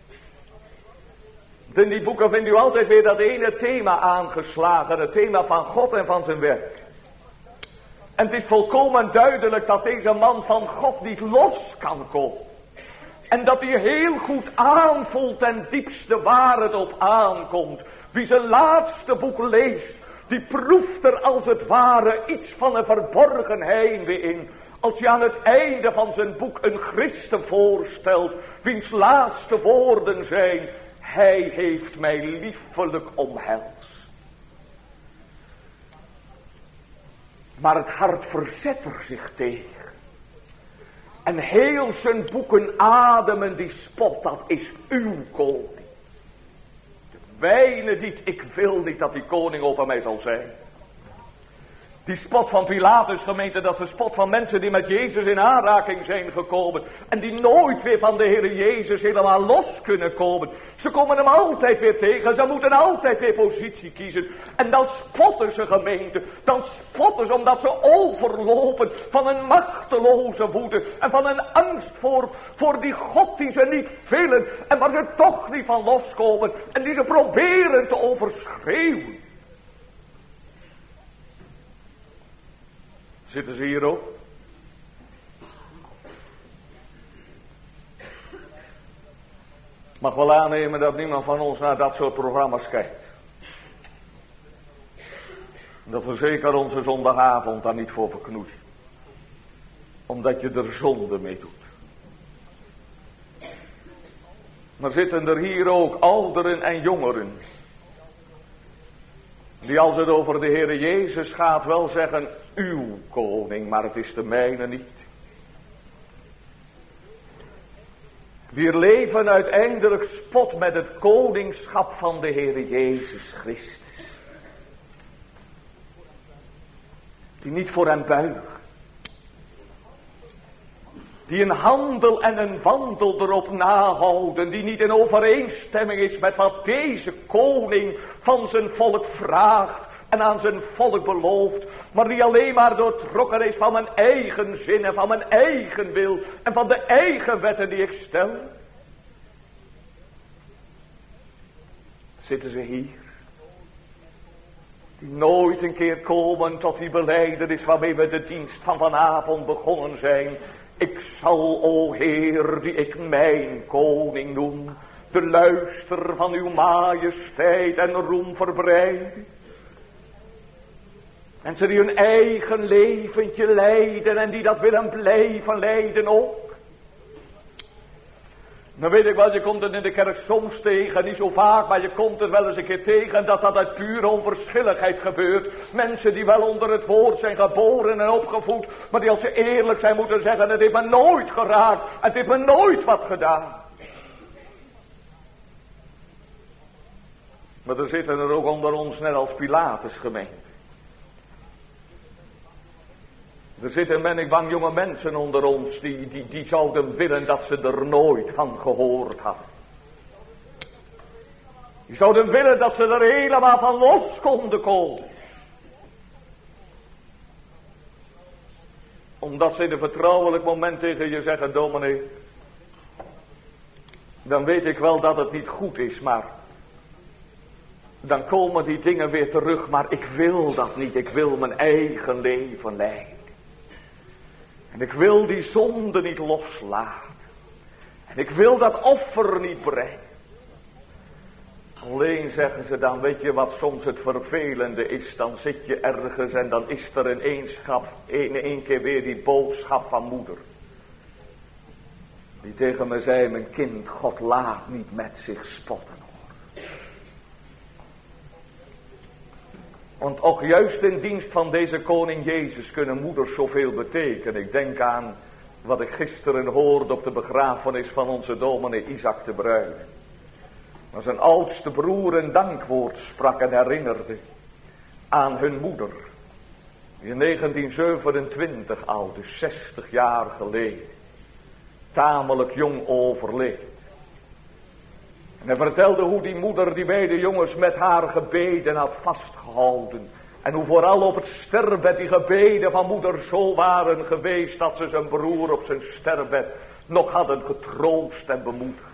In die boeken vindt u altijd weer dat ene thema aangeslagen. Het thema van God en van zijn werk. En het is volkomen duidelijk dat deze man van God niet los kan komen. En dat hij heel goed aanvoelt ten diepste waar het op aankomt. Wie zijn laatste boek leest, die proeft er als het ware iets van een verborgen heimwee in. Als je aan het einde van zijn boek een christen voorstelt, wiens laatste woorden zijn: hij heeft mij liefelijk omhelst. Maar het hart verzet er zich tegen. En heel zijn boeken ademen die spot, dat is uw koning. De mijne niet, ik wil niet dat die koning over mij zal zijn. Die spot van Pilatus, gemeente, dat is de spot van mensen die met Jezus in aanraking zijn gekomen. En die nooit weer van de Heere Jezus helemaal los kunnen komen. Ze komen hem altijd weer tegen, ze moeten altijd weer positie kiezen. En dan spotten ze, gemeente, dan spotten ze omdat ze overlopen van een machteloze woede. En van een angst voor die God die ze niet willen en waar ze toch niet van loskomen. En die ze proberen te overschreeuwen. Zitten ze hier ook? Ik mag wel aannemen dat niemand van ons naar dat soort programma's kijkt. Dat we zeker onze zondagavond daar niet voor verknoeien. Omdat je er zonde mee doet. Maar zitten er hier ook ouderen en jongeren, die als het over de Heere Jezus gaat wel zeggen, uw koning, maar het is de mijne niet. Die leven uiteindelijk spot met het koningschap van de Heere Jezus Christus. Die niet voor hem buigen. Die een handel en een wandel erop nahouden. Die niet in overeenstemming is met wat deze koning van zijn volk vraagt. En aan zijn volk belooft. Maar die alleen maar doortrokken is van mijn eigen zin en van mijn eigen wil. En van de eigen wetten die ik stel. Zitten ze hier. Die nooit een keer komen tot die belijdenis waarmee we de dienst van vanavond begonnen zijn. Ik zal, o Heer, die ik mijn koning noem, de luister van uw majesteit en roem verbreiden. Mensen die hun eigen leventje leiden en die dat willen blijven leiden ook. Dan weet ik wel, je komt het in de kerk soms tegen, niet zo vaak, maar je komt het wel eens een keer tegen dat dat uit pure onverschilligheid gebeurt. Mensen die wel onder het woord zijn geboren en opgevoed, maar die als ze eerlijk zijn moeten zeggen, het heeft me nooit geraakt, het heeft me nooit wat gedaan. Maar er zitten er ook onder ons net als Pilatus gemeente. Er zitten, ben ik bang, jonge mensen onder ons die zouden willen dat ze er nooit van gehoord hadden. Die zouden willen dat ze er helemaal van los konden komen. Omdat ze in een vertrouwelijk moment tegen je zeggen, dominee, dan weet ik wel dat het niet goed is, maar dan komen die dingen weer terug, maar ik wil dat niet, ik wil mijn eigen leven leiden. En ik wil die zonde niet loslaten. En ik wil dat offer niet brengen. Alleen zeggen ze dan, weet je wat soms het vervelende is, dan zit je ergens en dan is er in één keer weer die boodschap van moeder. Die tegen me zei, mijn kind, God laat niet met zich spotten. Want ook juist in dienst van deze koning Jezus kunnen moeders zoveel betekenen. Ik denk aan wat ik gisteren hoorde op de begrafenis van onze dominee Isaac de Bruyne. Maar zijn oudste broer een dankwoord sprak en herinnerde aan hun moeder. Die in 1927 al, dus 60 jaar geleden, tamelijk jong overleed. En hij vertelde hoe die moeder die beide jongens met haar gebeden had vastgehouden. En hoe vooral op het sterfbed die gebeden van moeder zo waren geweest dat ze zijn broer op zijn sterfbed nog hadden getroost en bemoedigd.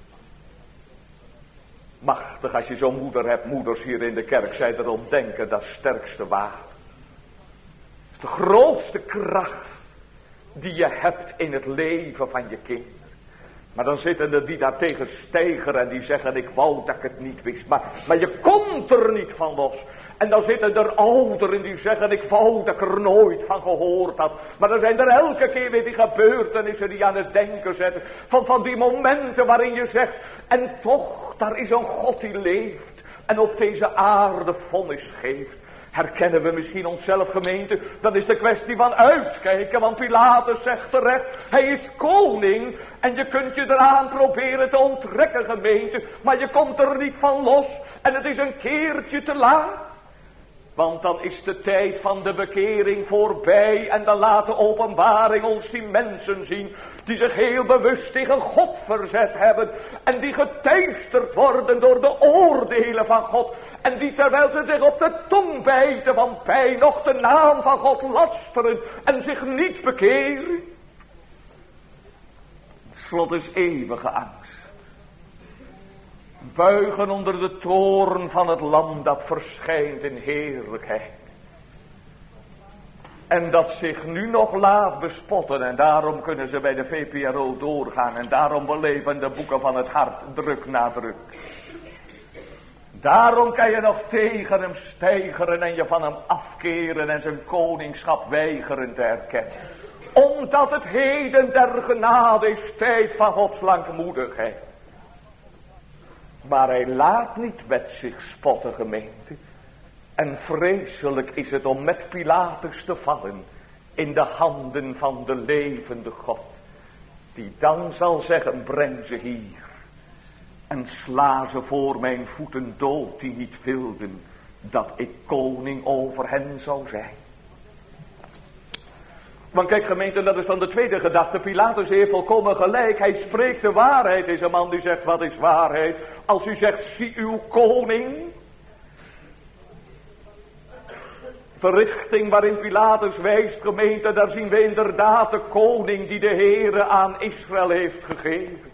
Machtig als je zo'n moeder hebt, moeders hier in de kerk, zij erom denken, dat sterkste water. Dat is de grootste kracht die je hebt in het leven van je kind. Maar dan zitten er die daartegen steigeren en die zeggen, ik wou dat ik het niet wist. Maar je komt er niet van los. En dan zitten er ouderen die zeggen, ik wou dat ik er nooit van gehoord had. Maar dan zijn er elke keer weer die gebeurtenissen die aan het denken zetten. Van die momenten waarin je zegt, en toch, daar is een God die leeft. En op deze aarde vonnis geeft. Herkennen we misschien onszelf, gemeente? Dat is de kwestie van uitkijken. Want Pilatus zegt terecht, hij is koning. En je kunt je eraan proberen te onttrekken, gemeente. Maar je komt er niet van los. En het is een keertje te laat. Want dan is de tijd van de bekering voorbij. En dan laat de openbaring ons die mensen zien. Die zich heel bewust tegen God verzet hebben. En die geteisterd worden door de oordelen van God. En die terwijl ze zich op de tong bijten van pijn nog de naam van God lasteren. En zich niet bekeren. Slot is eeuwige angst. Buigen onder de toorn van het lam dat verschijnt in heerlijkheid. En dat zich nu nog laat bespotten. En daarom kunnen ze bij de VPRO doorgaan. En daarom beleven de boeken van het hart druk na druk. Daarom kan je nog tegen hem steigeren en je van hem afkeren en zijn koningschap weigeren te erkennen. Omdat het heden der genade is tijd van Gods langmoedigheid. Maar hij laat niet met zich spotten, gemeente. En vreselijk is het om met Pilatus te vallen in de handen van de levende God. Die dan zal zeggen, breng ze hier. En sla ze voor mijn voeten dood die niet wilden dat ik koning over hen zou zijn. Want kijk gemeente, dat is dan de tweede gedachte. Pilatus heeft volkomen gelijk. Hij spreekt de waarheid. Is een man die zegt, wat is waarheid? Als u zegt, zie uw koning. De richting waarin Pilatus wijst, gemeente, daar zien we inderdaad de koning die de Heere aan Israël heeft gegeven.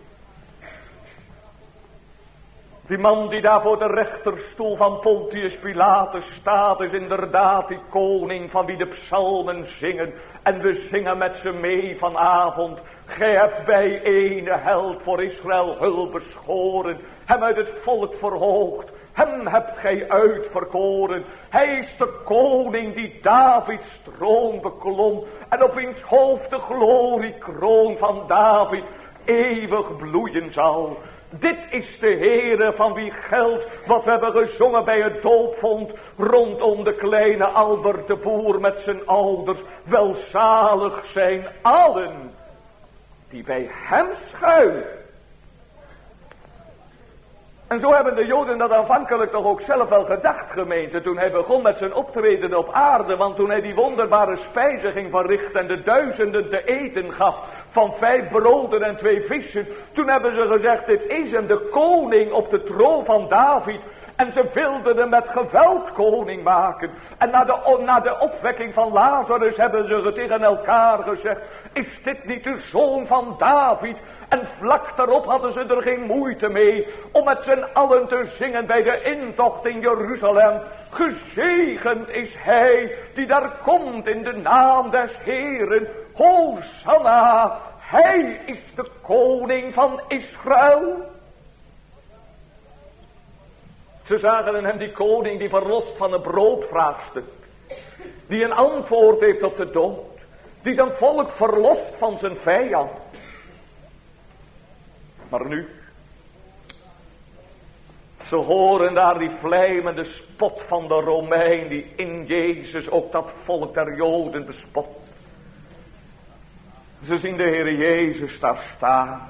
Die man die daar voor de rechterstoel van Pontius Pilatus staat, is inderdaad die koning van wie de psalmen zingen. En we zingen met ze mee vanavond. Gij hebt bij ene held voor Israël hulp beschoren, hem uit het volk verhoogd. Hem hebt gij uitverkoren. Hij is de koning die Davids troon beklom. En op wiens hoofd de gloriekroon van David eeuwig bloeien zal. Dit is de Heere van wie geldt wat we hebben gezongen bij het doopvond. Rondom de kleine Albert de Boer met zijn ouders. Welzalig zijn allen die bij hem schuilen. En zo hebben de Joden dat aanvankelijk toch ook zelf wel gedacht, gemeente, toen hij begon met zijn optreden op aarde. Want toen hij die wonderbare spijze ging verrichten en de duizenden te eten gaf van 5 broden en 2 vissen. Toen hebben ze gezegd, dit is hem, de koning op de troon van David. En ze wilden hem met geweld koning maken. En na de opwekking van Lazarus hebben ze tegen elkaar gezegd, is dit niet de zoon van David? En vlak daarop hadden ze er geen moeite mee om met z'n allen te zingen bij de intocht in Jeruzalem. Gezegend is hij die daar komt in de naam des Heeren. Hosanna, hij is de koning van Israël. Ze zagen in hem die koning die verlost van een broodvraagstuk. Die een antwoord heeft op de dood. Die zijn volk verlost van zijn vijand. Maar nu, ze horen daar die vlijmende spot van de Romein die in Jezus ook dat volk der Joden bespot. Ze zien de Heer Jezus daar staan.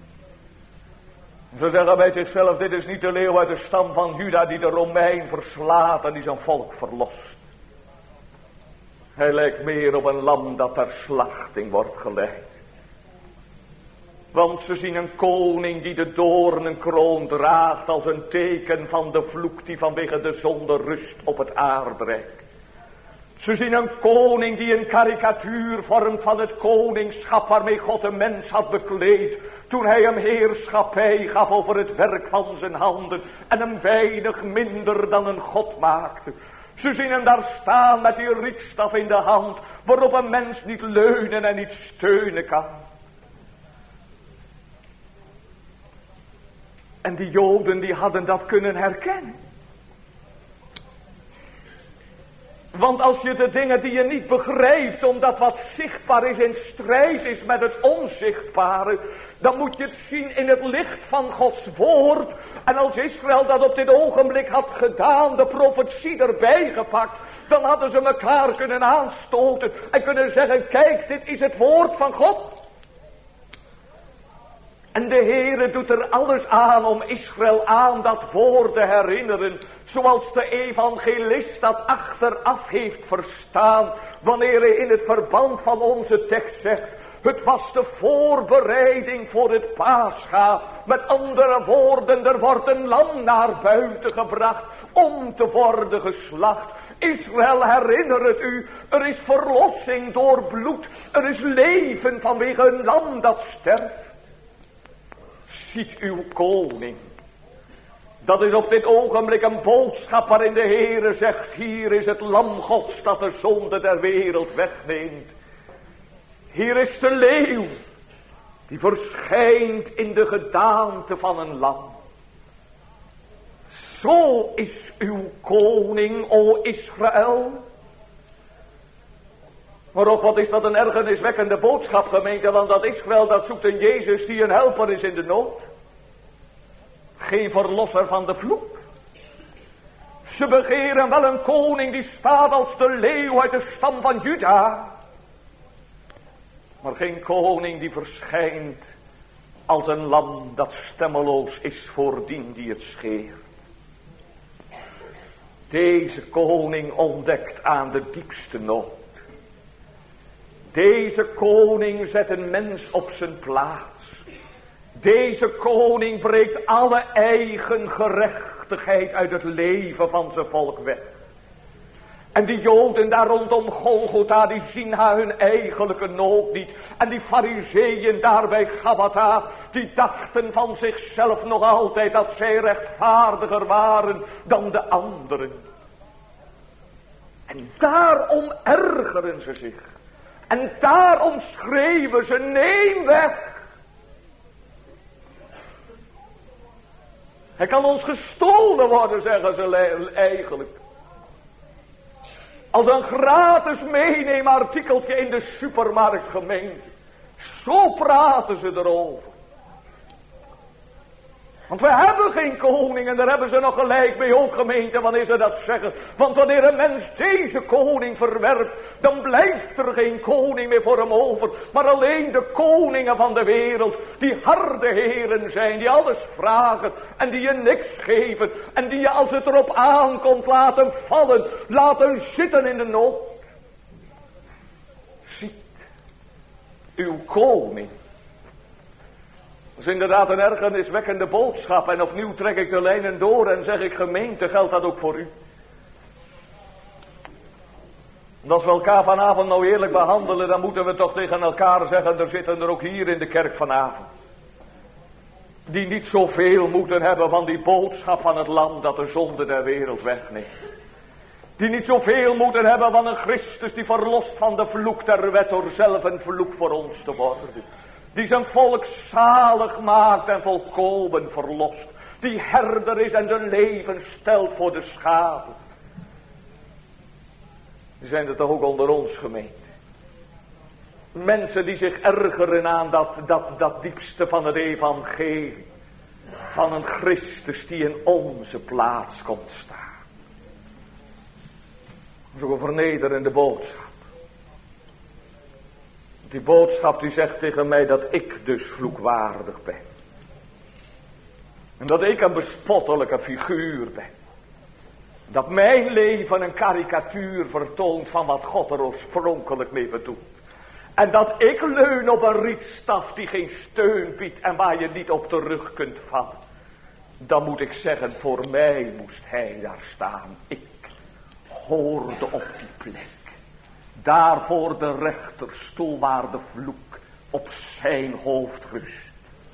Ze zeggen bij zichzelf, dit is niet de leeuw uit de stam van Juda die de Romein verslaat en die zijn volk verlost. Hij lijkt meer op een lam dat ter slachting wordt geleid. Want ze zien een koning die de doornenkroon draagt als een teken van de vloek die vanwege de zonde rust op het aardrijk. Ze zien een koning die een karikatuur vormt van het koningschap waarmee God de mens had bekleed. Toen hij hem heerschappij gaf over het werk van zijn handen en hem weinig minder dan een God maakte. Ze zien hem daar staan met die rietstaf in de hand waarop een mens niet leunen en niet steunen kan. En die Joden die hadden dat kunnen herkennen. Want als je de dingen die je niet begrijpt, omdat wat zichtbaar is in strijd is met het onzichtbare, dan moet je het zien in het licht van Gods woord. En als Israël dat op dit ogenblik had gedaan, de profetie erbij gepakt, dan hadden ze elkaar kunnen aanstoten en kunnen zeggen, kijk, dit is het woord van God. En de Heere doet er alles aan om Israël aan dat woord te herinneren. Zoals de evangelist dat achteraf heeft verstaan. Wanneer hij in het verband van onze tekst zegt. Het was de voorbereiding voor het Pascha. Met andere woorden, er wordt een lam naar buiten gebracht om te worden geslacht. Israël, herinner het u, er is verlossing door bloed. Er is leven vanwege een lam dat sterft. Ziet uw koning. Dat is op dit ogenblik een boodschap waarin de Heere zegt, hier is het lam Gods dat de zonde der wereld wegneemt. Hier is de leeuw die verschijnt in de gedaante van een lam. Zo is uw koning, o Israël. Maar ook wat is dat een ergerniswekkende boodschap, gemeente, want dat Israël dat zoekt een Jezus die een helper is in de nood. geen verlosser van de vloek. Ze begeren wel een koning die staat als de leeuw uit de stam van Juda. Maar geen koning die verschijnt als een lam dat stemmeloos is voor dien die het scheert. Deze koning ontdekt aan de diepste nood. Deze koning zet een mens op zijn plaats. Deze koning breekt alle eigen gerechtigheid uit het leven van zijn volk weg. En die Joden daar rondom Golgotha, die zien haar hun eigenlijke nood niet. En die Farizeeën daar bij Gabbatha, die dachten van zichzelf nog altijd dat zij rechtvaardiger waren dan de anderen. En daarom ergeren ze zich. En daarom schreeuwen ze, neem weg. Hij kan ons gestolen worden, zeggen ze eigenlijk. Als een gratis meeneemartikeltje in de supermarktgemeente. Zo praten ze erover. Want we hebben geen koning en daar hebben ze nog gelijk mee ook gemeente wanneer ze dat zeggen. Want wanneer een mens deze koning verwerpt, dan blijft er geen koning meer voor hem over. Maar alleen de koningen van de wereld, die harde heren zijn, die alles vragen en die je niks geven. En die je als het erop aankomt laten vallen, laten zitten in de nood. Ziet, uw koning. Dat is inderdaad een ergerniswekkende boodschap. En opnieuw trek ik de lijnen door en zeg ik, gemeente, geldt dat ook voor u? En als we elkaar vanavond nou eerlijk behandelen, dan moeten we toch tegen elkaar zeggen, er zitten er ook hier in de kerk vanavond. Die niet zoveel moeten hebben van die boodschap van het lam dat de zonde der wereld wegneemt. Die niet zoveel moeten hebben van een Christus die verlost van de vloek der wet door zelf een vloek voor ons te worden. Die zijn volk zalig maakt en volkomen verlost. Die herder is en zijn leven stelt voor de schapen. Die zijn er toch ook onder ons gemeente. Mensen die zich ergeren aan dat diepste van het evangelie. Van een Christus die in onze plaats komt staan. Zo'n vernederende boodschap. Die boodschap die zegt tegen mij dat ik dus vloekwaardig ben. En dat ik een bespottelijke figuur ben. Dat mijn leven een karikatuur vertoont van wat God er oorspronkelijk mee bedoelt. En dat ik leun op een rietstaf die geen steun biedt en waar je niet op terug kunt vallen. Dan moet ik zeggen, voor mij moest hij daar staan. Ik hoorde op die plek. Daarvoor de rechterstoel waar de vloek op zijn hoofd rust.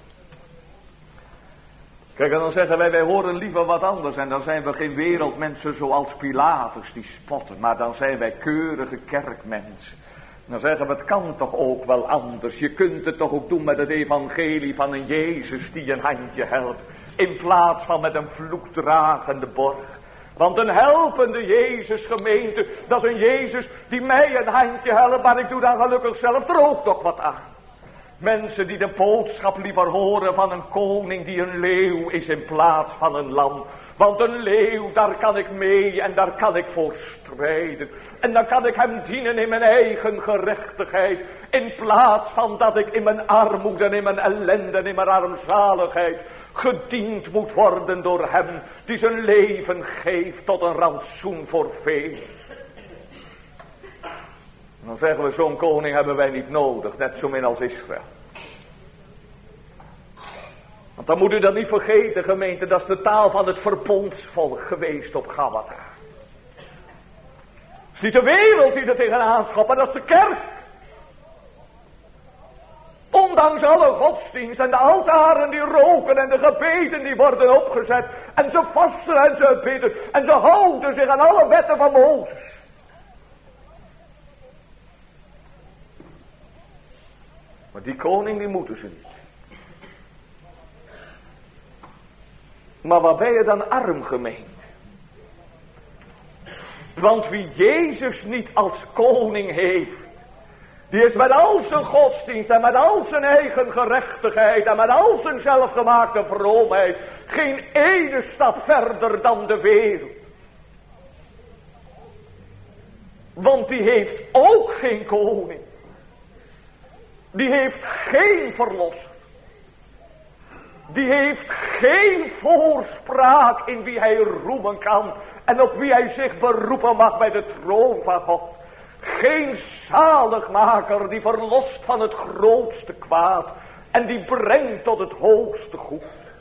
Kijk, en dan zeggen wij horen liever wat anders. En dan zijn we geen wereldmensen zoals Pilatus die spotten. Maar dan zijn wij keurige kerkmensen. Dan zeggen we, het kan toch ook wel anders. Je kunt het toch ook doen met het evangelie van een Jezus die een handje helpt. In plaats van met een vloekdragende borg. Want een helpende Jezus gemeente, dat is een Jezus die mij een handje helpt, maar ik doe dan gelukkig zelf er ook nog wat aan. Mensen die de boodschap liever horen van een koning die een leeuw is in plaats van een lam. Want een leeuw, daar kan ik mee en daar kan ik voor strijden. En dan kan ik hem dienen in mijn eigen gerechtigheid. In plaats van dat ik in mijn armoede en in mijn ellende en in mijn armzaligheid gediend moet worden door hem die zijn leven geeft tot een rantsoen voor velen. Dan zeggen we, zo'n koning hebben wij niet nodig, net zo min als Israël. Want dan moet u dat niet vergeten, gemeente, dat is de taal van het verbondsvolk geweest op Gabbatha. Het is niet de wereld die er tegenaan schopt, maar dat is de kerk. Ondanks alle godsdienst en de altaren die roken en de gebeden die worden opgezet. En ze vasten en ze bidden en ze houden zich aan alle wetten van Mozes. Maar die koning die moeten ze niet. Maar wat ben je dan arm gemeend? Want wie Jezus niet als koning heeft, Die is met al zijn godsdienst en met al zijn eigen gerechtigheid en met al zijn zelfgemaakte vroomheid geen ene stap verder dan de wereld. Want die heeft ook geen koning. Die heeft geen verlosser. Die heeft geen voorspraak in wie hij roemen kan en op wie hij zich beroepen mag bij de troon van God. Geen zaligmaker die verlost van het grootste kwaad en die brengt tot het hoogste goed.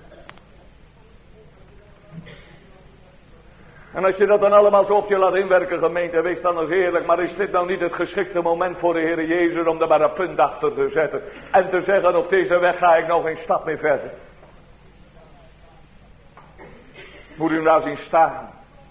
En als je dat dan allemaal zo op je laat inwerken, gemeente, wees dan eens eerlijk, maar is dit nou niet het geschikte moment voor de Heer Jezus om er maar een punt achter te zetten en te zeggen, op deze weg ga ik nog een stap meer verder. Moet u hem daar zien staan.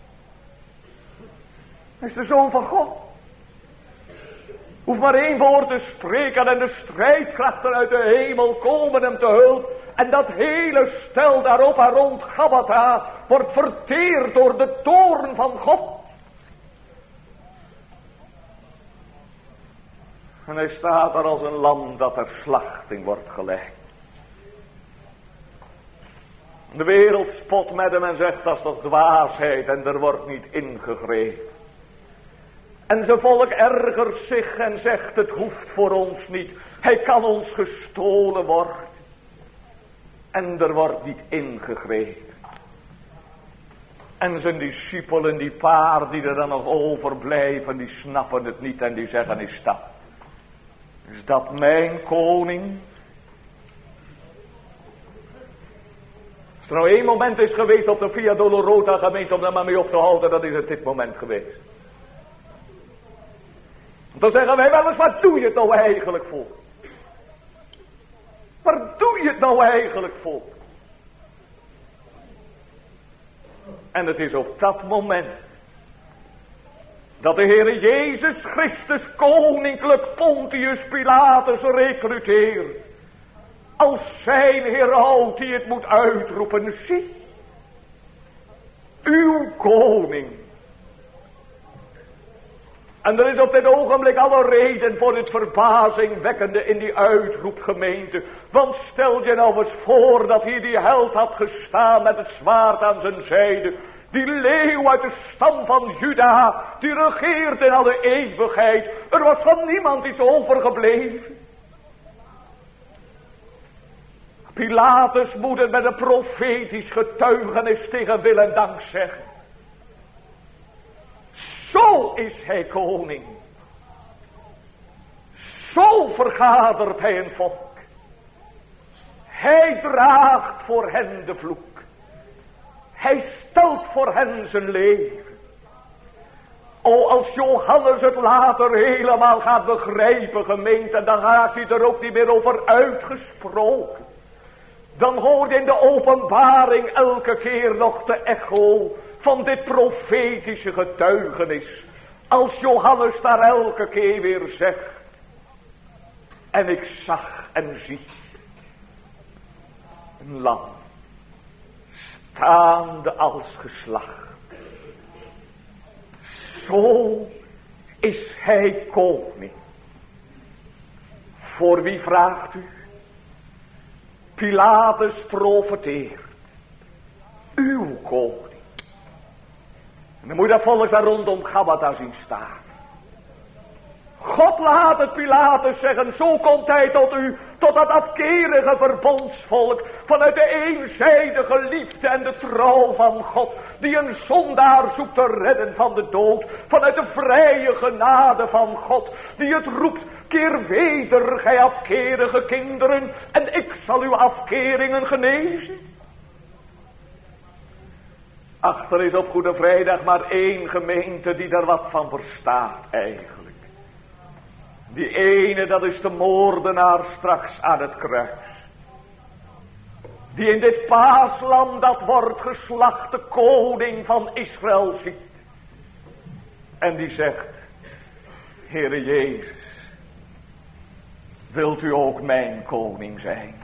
Hij is de Zoon van God. Hoeft maar één woord te spreken en de strijdkrachten uit de hemel komen hem te hulp. En dat hele stel daarop en rond Gabbatha wordt verteerd door de toorn van God. En hij staat er als een lam dat ter slachting wordt gelegd. De wereld spot met hem en zegt, dat is toch dwaasheid en er wordt niet ingegrepen. En zijn volk ergert zich en zegt, het hoeft voor ons niet. Hij kan ons gestolen worden. En er wordt niet ingegrepen. En zijn discipelen, die paar die er dan nog overblijven, die snappen het niet en die zeggen, is dat mijn koning? Als er nou één moment is geweest op de Via Dolorosa gemeente om daar maar mee op te houden, dat is het dit moment geweest. Dan zeggen wij wel eens, waar doe je het nou eigenlijk voor? Waar doe je het nou eigenlijk voor? En het is op dat moment dat de Heer Jezus Christus koninklijk Pontius Pilatus recruteert. Als zijn heraut die het moet uitroepen. Zie, uw koning. En er is op dit ogenblik alle reden voor het verbazingwekkende in die uitroepgemeente. Want stel je nou eens voor dat hier die held had gestaan met het zwaard aan zijn zijde. Die leeuw uit de stam van Juda, die regeert in alle eeuwigheid. Er was van niemand iets overgebleven. Pilatus moet het met een profetisch getuigenis tegen wil en dank zeggen. Zo is hij koning. Zo vergadert hij een volk. Hij draagt voor hen de vloek. Hij stelt voor hen zijn leven. O, als Johannes het later helemaal gaat begrijpen, gemeente, dan raakt hij er ook niet meer over uitgesproken. Dan hoor je in de openbaring elke keer nog de echo van dit profetische getuigenis. Als Johannes daar elke keer weer zegt. En ik zag en zie een lam staande als geslacht. Zo is hij koning. Voor wie vraagt u? Pilatus profeteert. Uw koning. En dan moet je dat volk daar rondom Gabbatha zien staan. God laat het Pilatus zeggen, zo komt hij tot u, tot dat afkerige verbondsvolk, vanuit de eenzijdige liefde en de trouw van God, die een zondaar zoekt te redden van de dood, vanuit de vrije genade van God, die het roept, keer weder, gij afkerige kinderen, en ik zal uw afkeringen genezen. Ach, er is op Goede Vrijdag maar één gemeente die daar wat van verstaat eigenlijk. Die ene, dat is de moordenaar straks aan het kruis. Die in dit paaslam dat wordt geslacht de koning van Israël ziet. En die zegt, Heere Jezus, wilt u ook mijn koning zijn?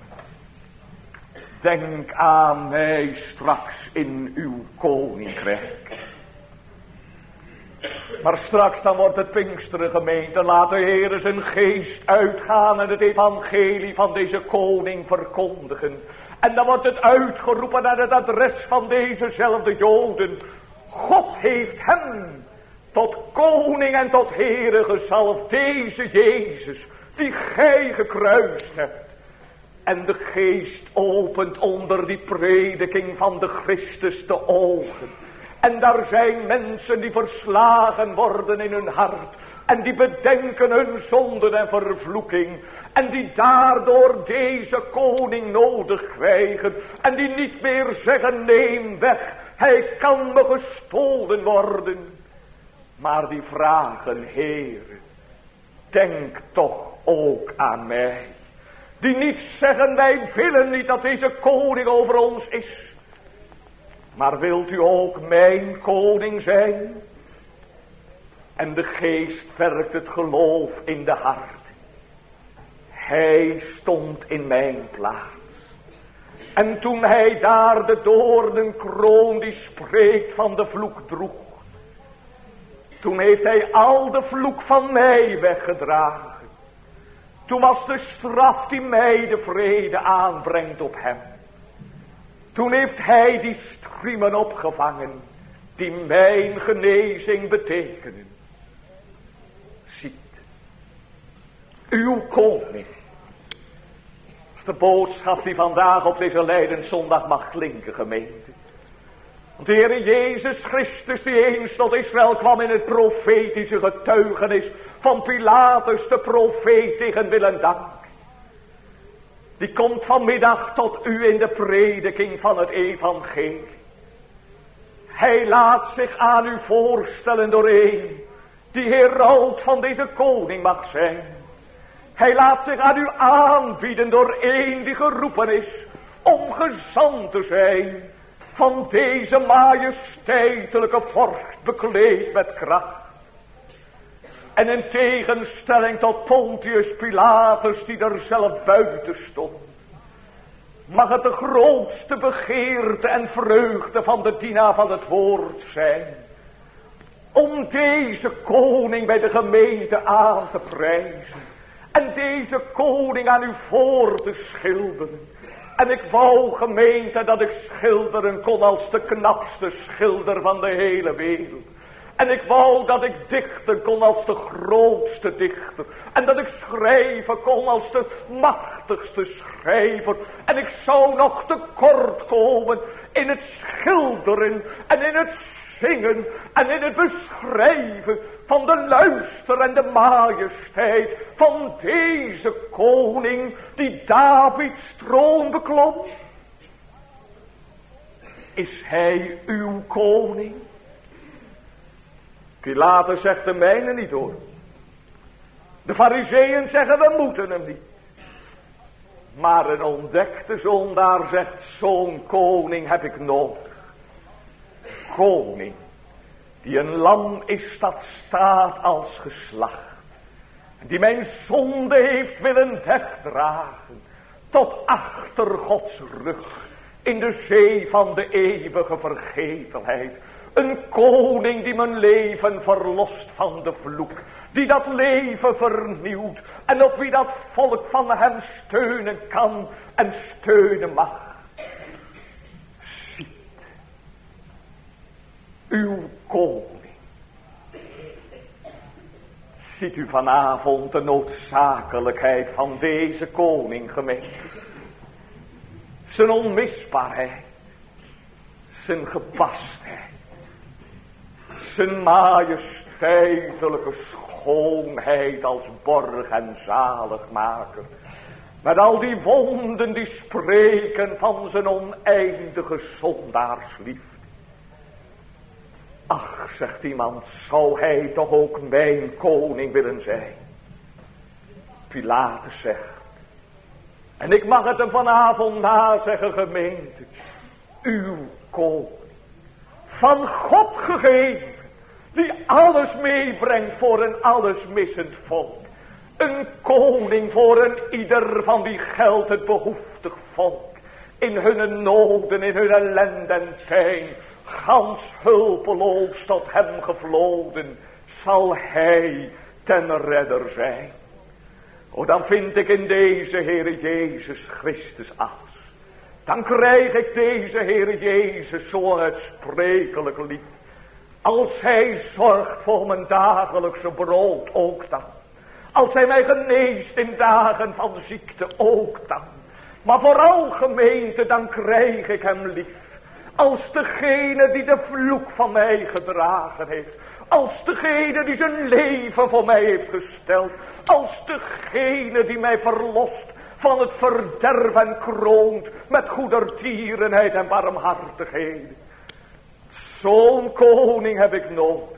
Denk aan mij straks in uw koninkrijk. Maar straks dan wordt het Pinksteren gemeente. Laat de Heer zijn geest uitgaan en het evangelie van deze koning verkondigen. En dan wordt het uitgeroepen naar het adres van dezezelfde Joden. God heeft hem tot koning en tot Heere gezalfd. Deze Jezus die gij gekruist hebt. En de geest opent onder die prediking van de Christus de ogen. En daar zijn mensen die verslagen worden in hun hart. En die bedenken hun zonden en vervloeking. En die daardoor deze koning nodig krijgen. En die niet meer zeggen, neem weg, hij kan me gestolen worden. Maar die vragen, Heere, denk toch ook aan mij. Die niet zeggen, wij willen niet dat deze koning over ons is. Maar wilt u ook mijn koning zijn? En de geest werkt het geloof in de hart. Hij stond in mijn plaats. En toen hij daar de doornenkroon die spreekt van de vloek droeg. Toen heeft hij al de vloek van mij weggedragen. Toen was de straf die mij de vrede aanbrengt op hem. Toen heeft hij die striemen opgevangen die mijn genezing betekenen. Ziet, uw koning. Dat is de boodschap die vandaag op deze Lijdenszondag mag klinken, gemeente. Want de Heer Jezus Christus die eens tot Israël kwam in het profetische getuigenis van Pilatus de profeet tegen wil en dank. Die komt vanmiddag tot u in de prediking van het evangelie. Hij laat zich aan u voorstellen door een die herald van deze koning mag zijn. Hij laat zich aan u aanbieden door een die geroepen is om gezant te zijn van deze majesteitelijke vorst bekleed met kracht. En in tegenstelling tot Pontius Pilatus die er zelf buiten stond, mag het de grootste begeerte en vreugde van de dienaar van het woord zijn om deze koning bij de gemeente aan te prijzen en deze koning aan u voor te schilderen. En ik wou, gemeente, dat ik schilderen kon als de knapste schilder van de hele wereld. En ik wou dat ik dichten kon als de grootste dichter. En dat ik schrijven kon als de machtigste schrijver. En ik zou nog tekort komen in het schilderen en in het zingen en in het beschrijven van de luister en de majesteit van deze koning die Davids troon beklom. Is hij uw koning? Pilatus zegt de mijne niet hoor. De Farizeeën zeggen we moeten hem niet. Maar een ontdekte zondaar zegt zo'n koning heb ik nodig. Koning die een lam is dat staat als geslacht. Die mijn zonde heeft willen wegdragen tot achter Gods rug in de zee van de eeuwige vergetelheid. Een koning die mijn leven verlost van de vloek. Die dat leven vernieuwt. En op wie dat volk van hem steunen kan en steunen mag. Ziet. Uw koning. Ziet u vanavond de noodzakelijkheid van deze koning, gemeente. Zijn onmisbaarheid. Zijn gepastheid. Zijn majesteitelijke schoonheid als borg en zaligmaker. Met al die wonden die spreken van zijn oneindige zondaarsliefde. Ach, zegt iemand, zou hij toch ook mijn koning willen zijn? Pilatus zegt, en ik mag het hem vanavond nazeggen, gemeente, uw koning, van God gegeven, die alles meebrengt voor een alles missend volk. Een koning voor een ieder van wie geldt het behoeftig volk. In hun noden, in hun ellende en pijn, gans hulpeloos tot hem gevloden. zal hij ten redder zijn. O, dan vind ik in deze Heere Jezus Christus alles. Dan krijg ik deze Heere Jezus zo uitsprekelijk lief. Als hij zorgt voor mijn dagelijkse brood, ook dan. Als hij mij geneest in dagen van ziekte, ook dan. Maar vooral gemeente, dan krijg ik hem lief. Als degene die de vloek van mij gedragen heeft. Als degene die zijn leven voor mij heeft gesteld. Als degene die mij verlost van het verderf en kroont met goedertierenheid en barmhartigheden. Zo'n koning heb ik nodig.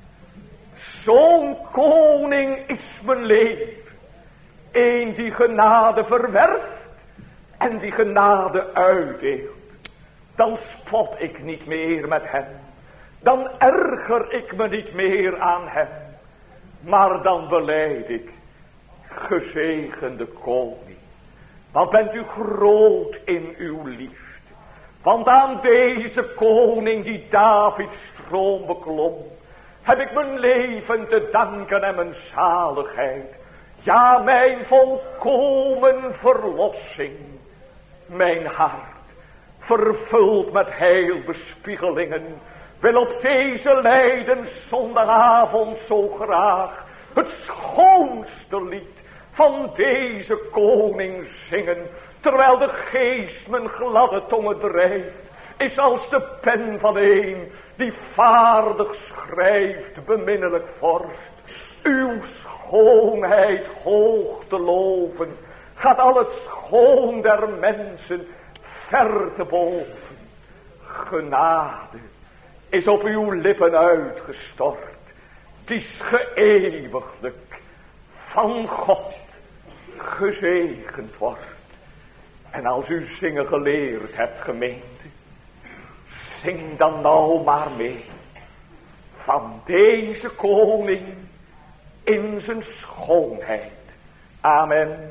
Zo'n koning is mijn leven. Eén die genade verwerft en die genade uitdeelt. Dan spot ik niet meer met hem. Dan erger ik me niet meer aan hem. Maar dan belijd ik, gezegende koning. Wat bent u groot in uw liefde. Want aan deze koning die Davids troon beklom, heb ik mijn leven te danken en mijn zaligheid. Ja, mijn volkomen verlossing. Mijn hart, vervuld met heilbespiegelingen, wil op deze lijdenszondagavond zo graag het schoonste lied van deze koning zingen. Terwijl de geest mijn gladde tongen drijft, is als de pen van een die vaardig schrijft, beminnelijk vorst. Uw schoonheid hoog te loven, gaat al het schoon der mensen ver te boven. Genade is op uw lippen uitgestort, die is geëeuwiglijk van God gezegend wordt. En als u zingen geleerd hebt, gemeente, zing dan nou maar mee van deze koning in zijn schoonheid. Amen.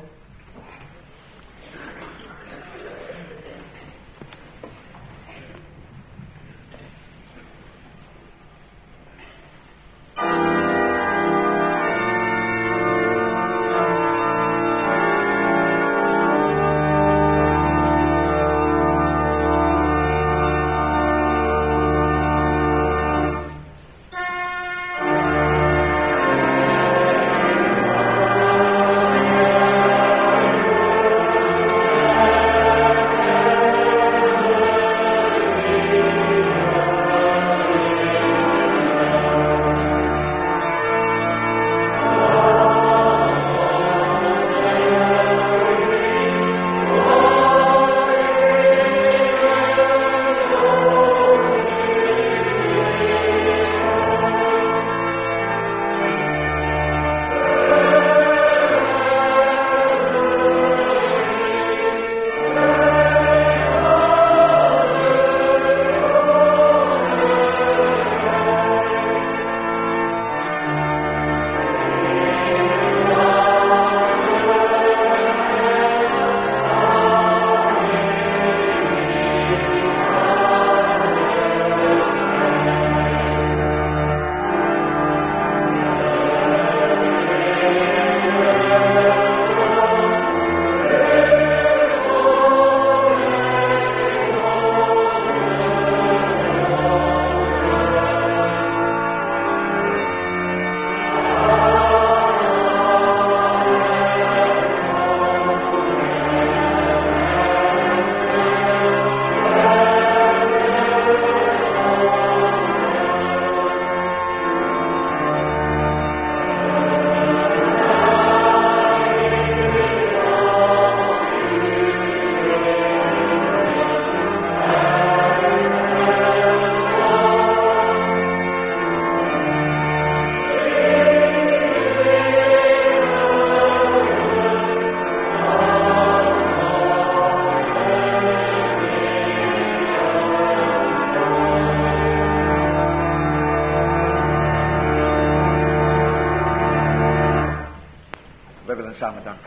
samen danken.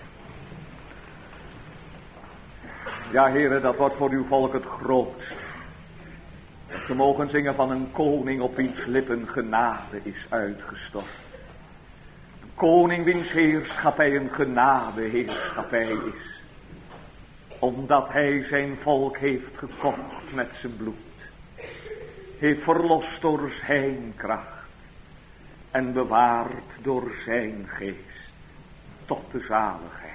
Ja, heren, dat wordt voor uw volk het grootste. Het Ze mogen zingen van een koning op wiens lippen genade is uitgestort. Een koning wiens heerschappij een genadeheerschappij is. Omdat hij zijn volk heeft gekocht met zijn bloed. Heeft verlost door zijn kracht. En bewaard door zijn geest. Tot de zaligheid.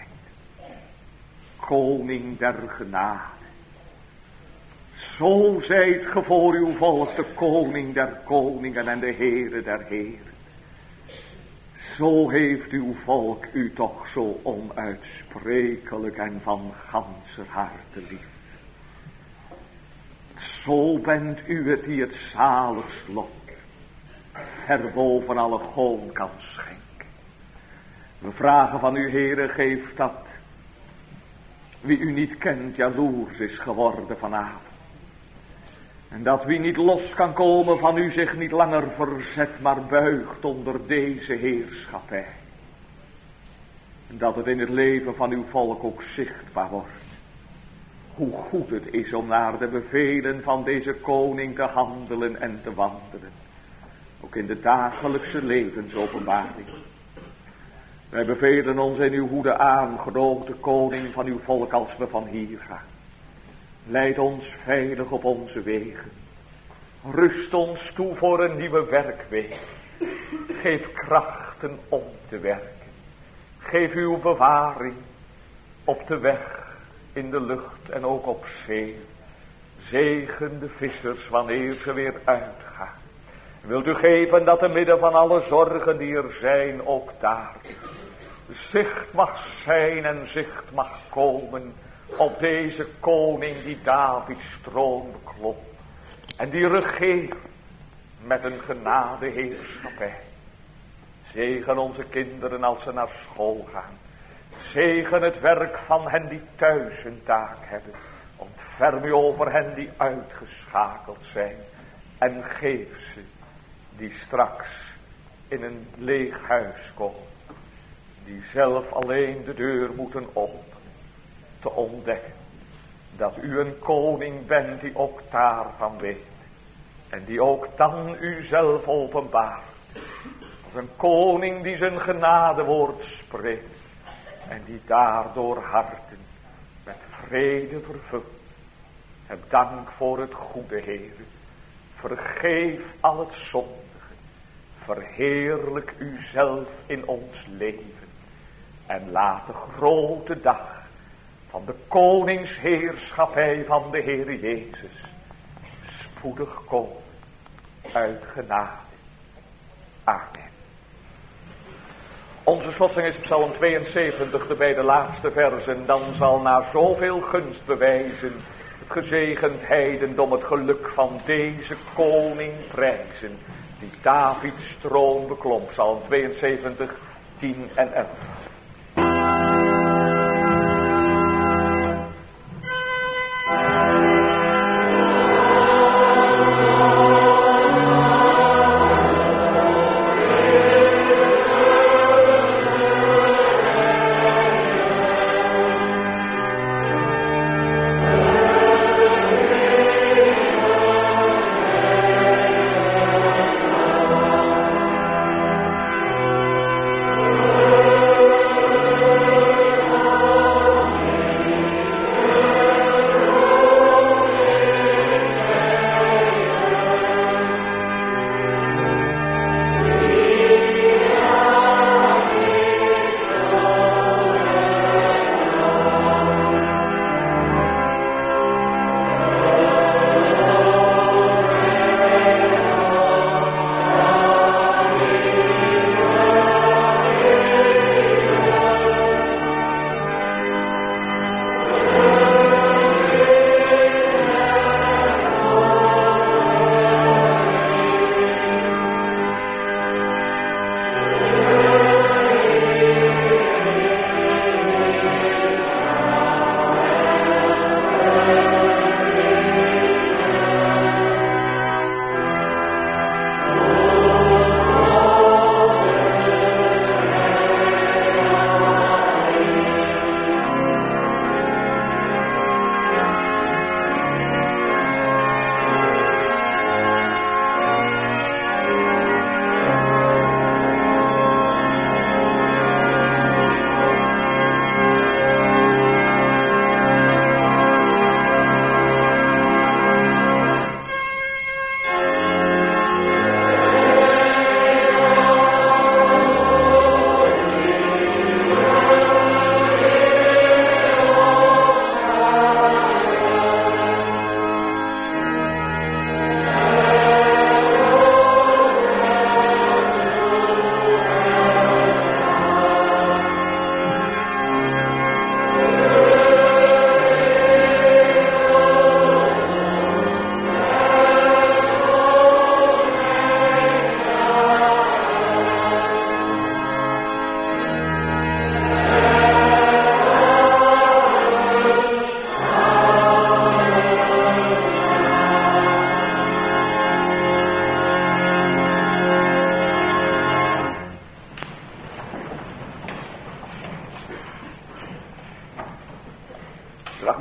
Koning der genade. Zo zijt ge voor uw volk de koning der koningen en de Heere der heren. Zo heeft uw volk u toch zo onuitsprekelijk en van ganser harte lief. Zo bent u het die het zaligst lot ver boven alle goon kan schenken. We vragen van u, Heere, geef dat wie u niet kent jaloers is geworden vanavond. En dat wie niet los kan komen van u zich niet langer verzet, maar buigt onder deze heerschappij. En dat het in het leven van uw volk ook zichtbaar wordt. Hoe goed het is om naar de bevelen van deze koning te handelen en te wandelen. Ook in de dagelijkse levensopenbaring. Wij bevelen ons in uw hoede aan, grote koning van uw volk, als we van hier gaan. Leid ons veilig op onze wegen. Rust ons toe voor een nieuwe werkweek. Geef krachten om te werken. Geef uw bewaring op de weg, in de lucht en ook op zee. Zegen de vissers wanneer ze weer uitgaan. Wilt u geven dat te midden van alle zorgen die er zijn, ook daar zicht mag zijn en zicht mag komen op deze koning die Davids troon beklom. En die regeert met een genadeheerschappij. Zegen onze kinderen als ze naar school gaan. Zegen het werk van hen die thuis een taak hebben. Ontferm u over hen die uitgeschakeld zijn. En geef ze die straks in een leeg huis komen. Die zelf alleen de deur moeten openen. Te ontdekken dat u een koning bent die ook daarvan weet. En die ook dan u zelf openbaart. Als een koning die zijn genadewoord spreekt. En die daardoor harten met vrede vervult. Heb dank voor het goede, Heere. Vergeef al het zondige. Verheerlijk u zelf in ons leven. En laat de grote dag van de koningsheerschappij van de Heere Jezus spoedig komen uit genade. Amen. Onze slotsing is Psalm 72, de beide laatste versen. Dan zal naar zoveel gunst bewijzen het gezegend heidendom het geluk van deze koning prijzen, die Davids troon beklom. Psalm 72, 10 en 11.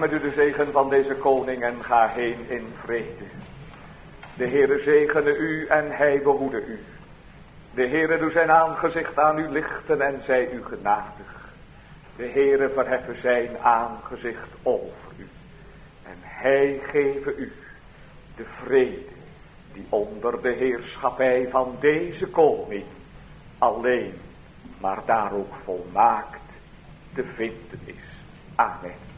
met u de zegen van deze koning en ga heen in vrede. De Heere zegene u en hij behoede u. De Heere doet zijn aangezicht aan u lichten en zij u genadig. De Heere verheffen zijn aangezicht over u. En hij geven u de vrede die onder de heerschappij van deze koning alleen, maar daar ook volmaakt te vinden is. Amen.